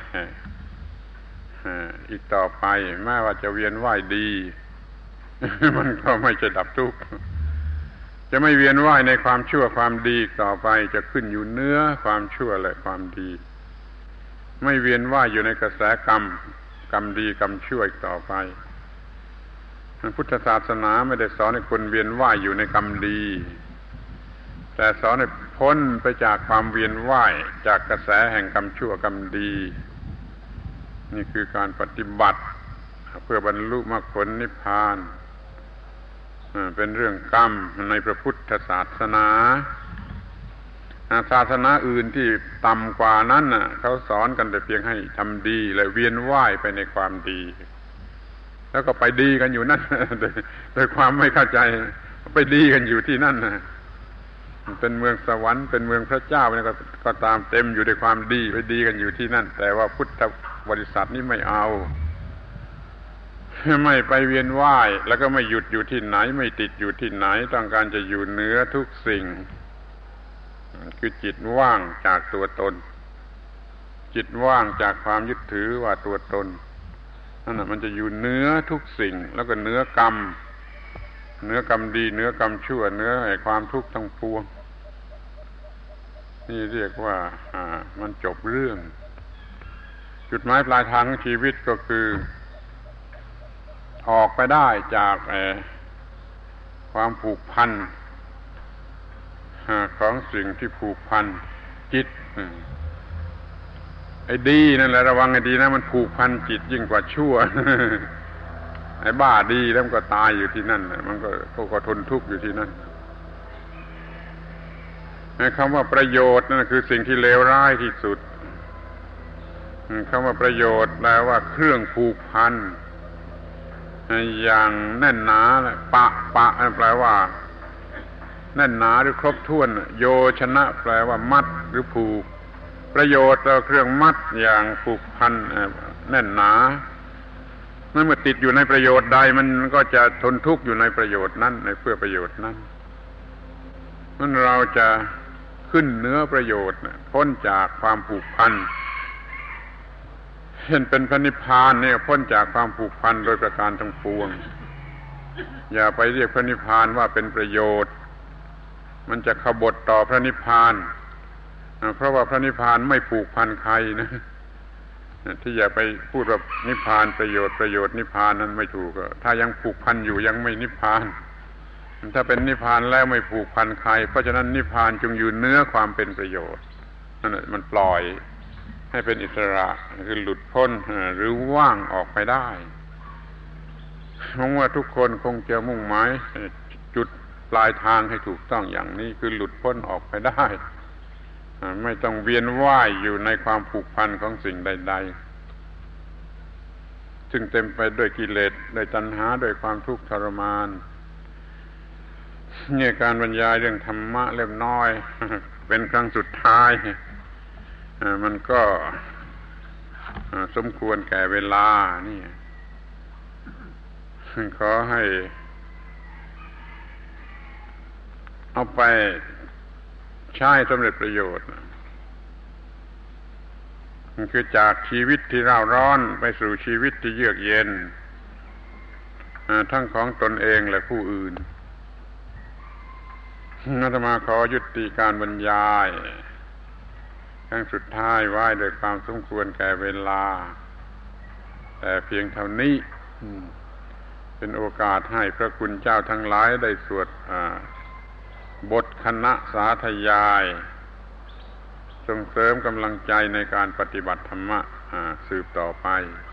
อีกต่อไปแม้ว่าจะเวียนว่ายดี มันก็ไม่จะดับทุกข์จะไม่เวียนว่ายในความชั่วความดีต่อไปจะขึ้นอยู่เนื้อความชั่วและความดีไม่เวียนว่ายอยู่ในกระแสกรรมดีกรรมชั่วอีกต่อไปพุทธศาสนาไม่ได้สอนให้คนเวียนว่ายอยู่ในกรรมดีแต่สอนให้พ้นไปจากความเวียนว่ายจากกระแสแห่งกรรมชั่วกรรมดีนี่คือการปฏิบัติเพื่อบรรลุมรรคผลนิพพานเป็นเรื่องกรรมในพระพุทธศาสนาศาสนาอื่นที่ต่ำกว่านั้นเขาสอนกันแต่เพียงให้ทำดีและเวียนว่ายไปในความดีแล้วก็ไปดีกันอยู่นั่นโดยความไม่เข้าใจไปดีกันอยู่ที่นั่นเป็นเมืองสวรรค์เป็นเมืองพระเจ้าเนี่ยก็ตามเต็มอยู่ด้วยความดีไปดีกันอยู่ที่นั่นแต่ว่าพุทธบริษัทนี้ไม่เอาไม่ไปเวียนว่ายแล้วก็ไม่หยุดอยู่ที่ไหนไม่ติดอยู่ที่ไหนต้องการจะอยู่เหนือทุกสิ่งคือจิตว่างจากตัวตนจิตว่างจากความยึดถือว่าตัวตนนั่นน่ะมันจะอยู่เหนือทุกสิ่งแล้วก็เหนือกรรมเหนือกรรมดีเหนือกรรมชั่วเหนือความทุกข์ทั้งปวงนี่เรียกว่ามันจบเรื่องจุดหมายปลายทางของชีวิตก็คือออกไปได้จากความผูกพันของสิ่งที่ผูกพันจิตไอ้ดีนั่นแหละระวังให้ดีนะมันผูกพันจิตยิ่งกว่าชั่ว ไอ้บ้าดีแล้วมันก็ตายอยู่ที่นั่นมันก็ทนทุกข์อยู่ที่นั่นคำว่าประโยชน์นั่นคือสิ่งที่เลวร้ายที่สุดคำว่าประโยชน์แปลว่าเครื่องผูกพันอย่างแน่นหนาปะแปลว่าแน่นหนาหรือครบถ้วนโยชนะแปลว่ามัดหรือผูกประโยชน์เราเครื่องมัดอย่างผูกพันแน่นหนาเมื่อติดอยู่ในประโยชน์ใดมันก็จะทนทุกข์อยู่ในประโยชน์นั้นในเพื่อประโยชน์นั้นนั่นเราจะขึ้นเหนือประโยชน์พ้นจากความผูกพันเห็นเป็นพระนิพพานเนี่ยพ้นจากความผูกพันโดยประการทั้งปวงอย่าไปเรียกพระนิพพานว่าเป็นประโยชน์มันจะขบถต่อพระนิพพานเพราะว่าพระนิพพานไม่ผูกพันใครนะที่อย่าไปพูดว่านิพพานประโยชน์นิพพานนั้นไม่ถูกถ้ายังผูกพันอยู่ยังไม่นิพพานถ้าเป็นนิพพานแล้วไม่ผูกพันใครเพราะฉะนั้นนิพพานจงอยู่เหนือความเป็นประโยชน์นั่นแหละมันปล่อยให้เป็นอิสระคือหลุดพ้นหรือว่างออกไปได้เพราะว่าทุกคนคงจะมุ่งหมายจุดปลายทางให้ถูกต้องอย่างนี้คือหลุดพ้นออกไปได้ไม่ต้องเวียนว่ายอยู่ในความผูกพันของสิ่งใดๆซึ่งเต็มไปด้วยกิเลสด้วยตัณหาด้วยความทุกข์ทรมานเนี่ยการบรรยายเรื่องธรรมะเล่มน้อยเป็นครั้งสุดท้ายมันก็สมควรแก่เวลานี่ขอให้เอาไปใช้สำเร็จประโยชน์คือจากชีวิตที่เร่าร้อนไปสู่ชีวิตที่เยือกเย็นทั้งของตนเองและผู้อื่นอาตมาขอยุติการบรรยายครั้งสุดท้ายไว้โดยความสมควรแก่เวลาแต่เพียงเท่านี้เป็นโอกาสให้พระคุณเจ้าทั้งหลายได้สวดบทคณะสาธยายส่งเสริมกำลังใจในการปฏิบัติธรรมะสืบต่อไป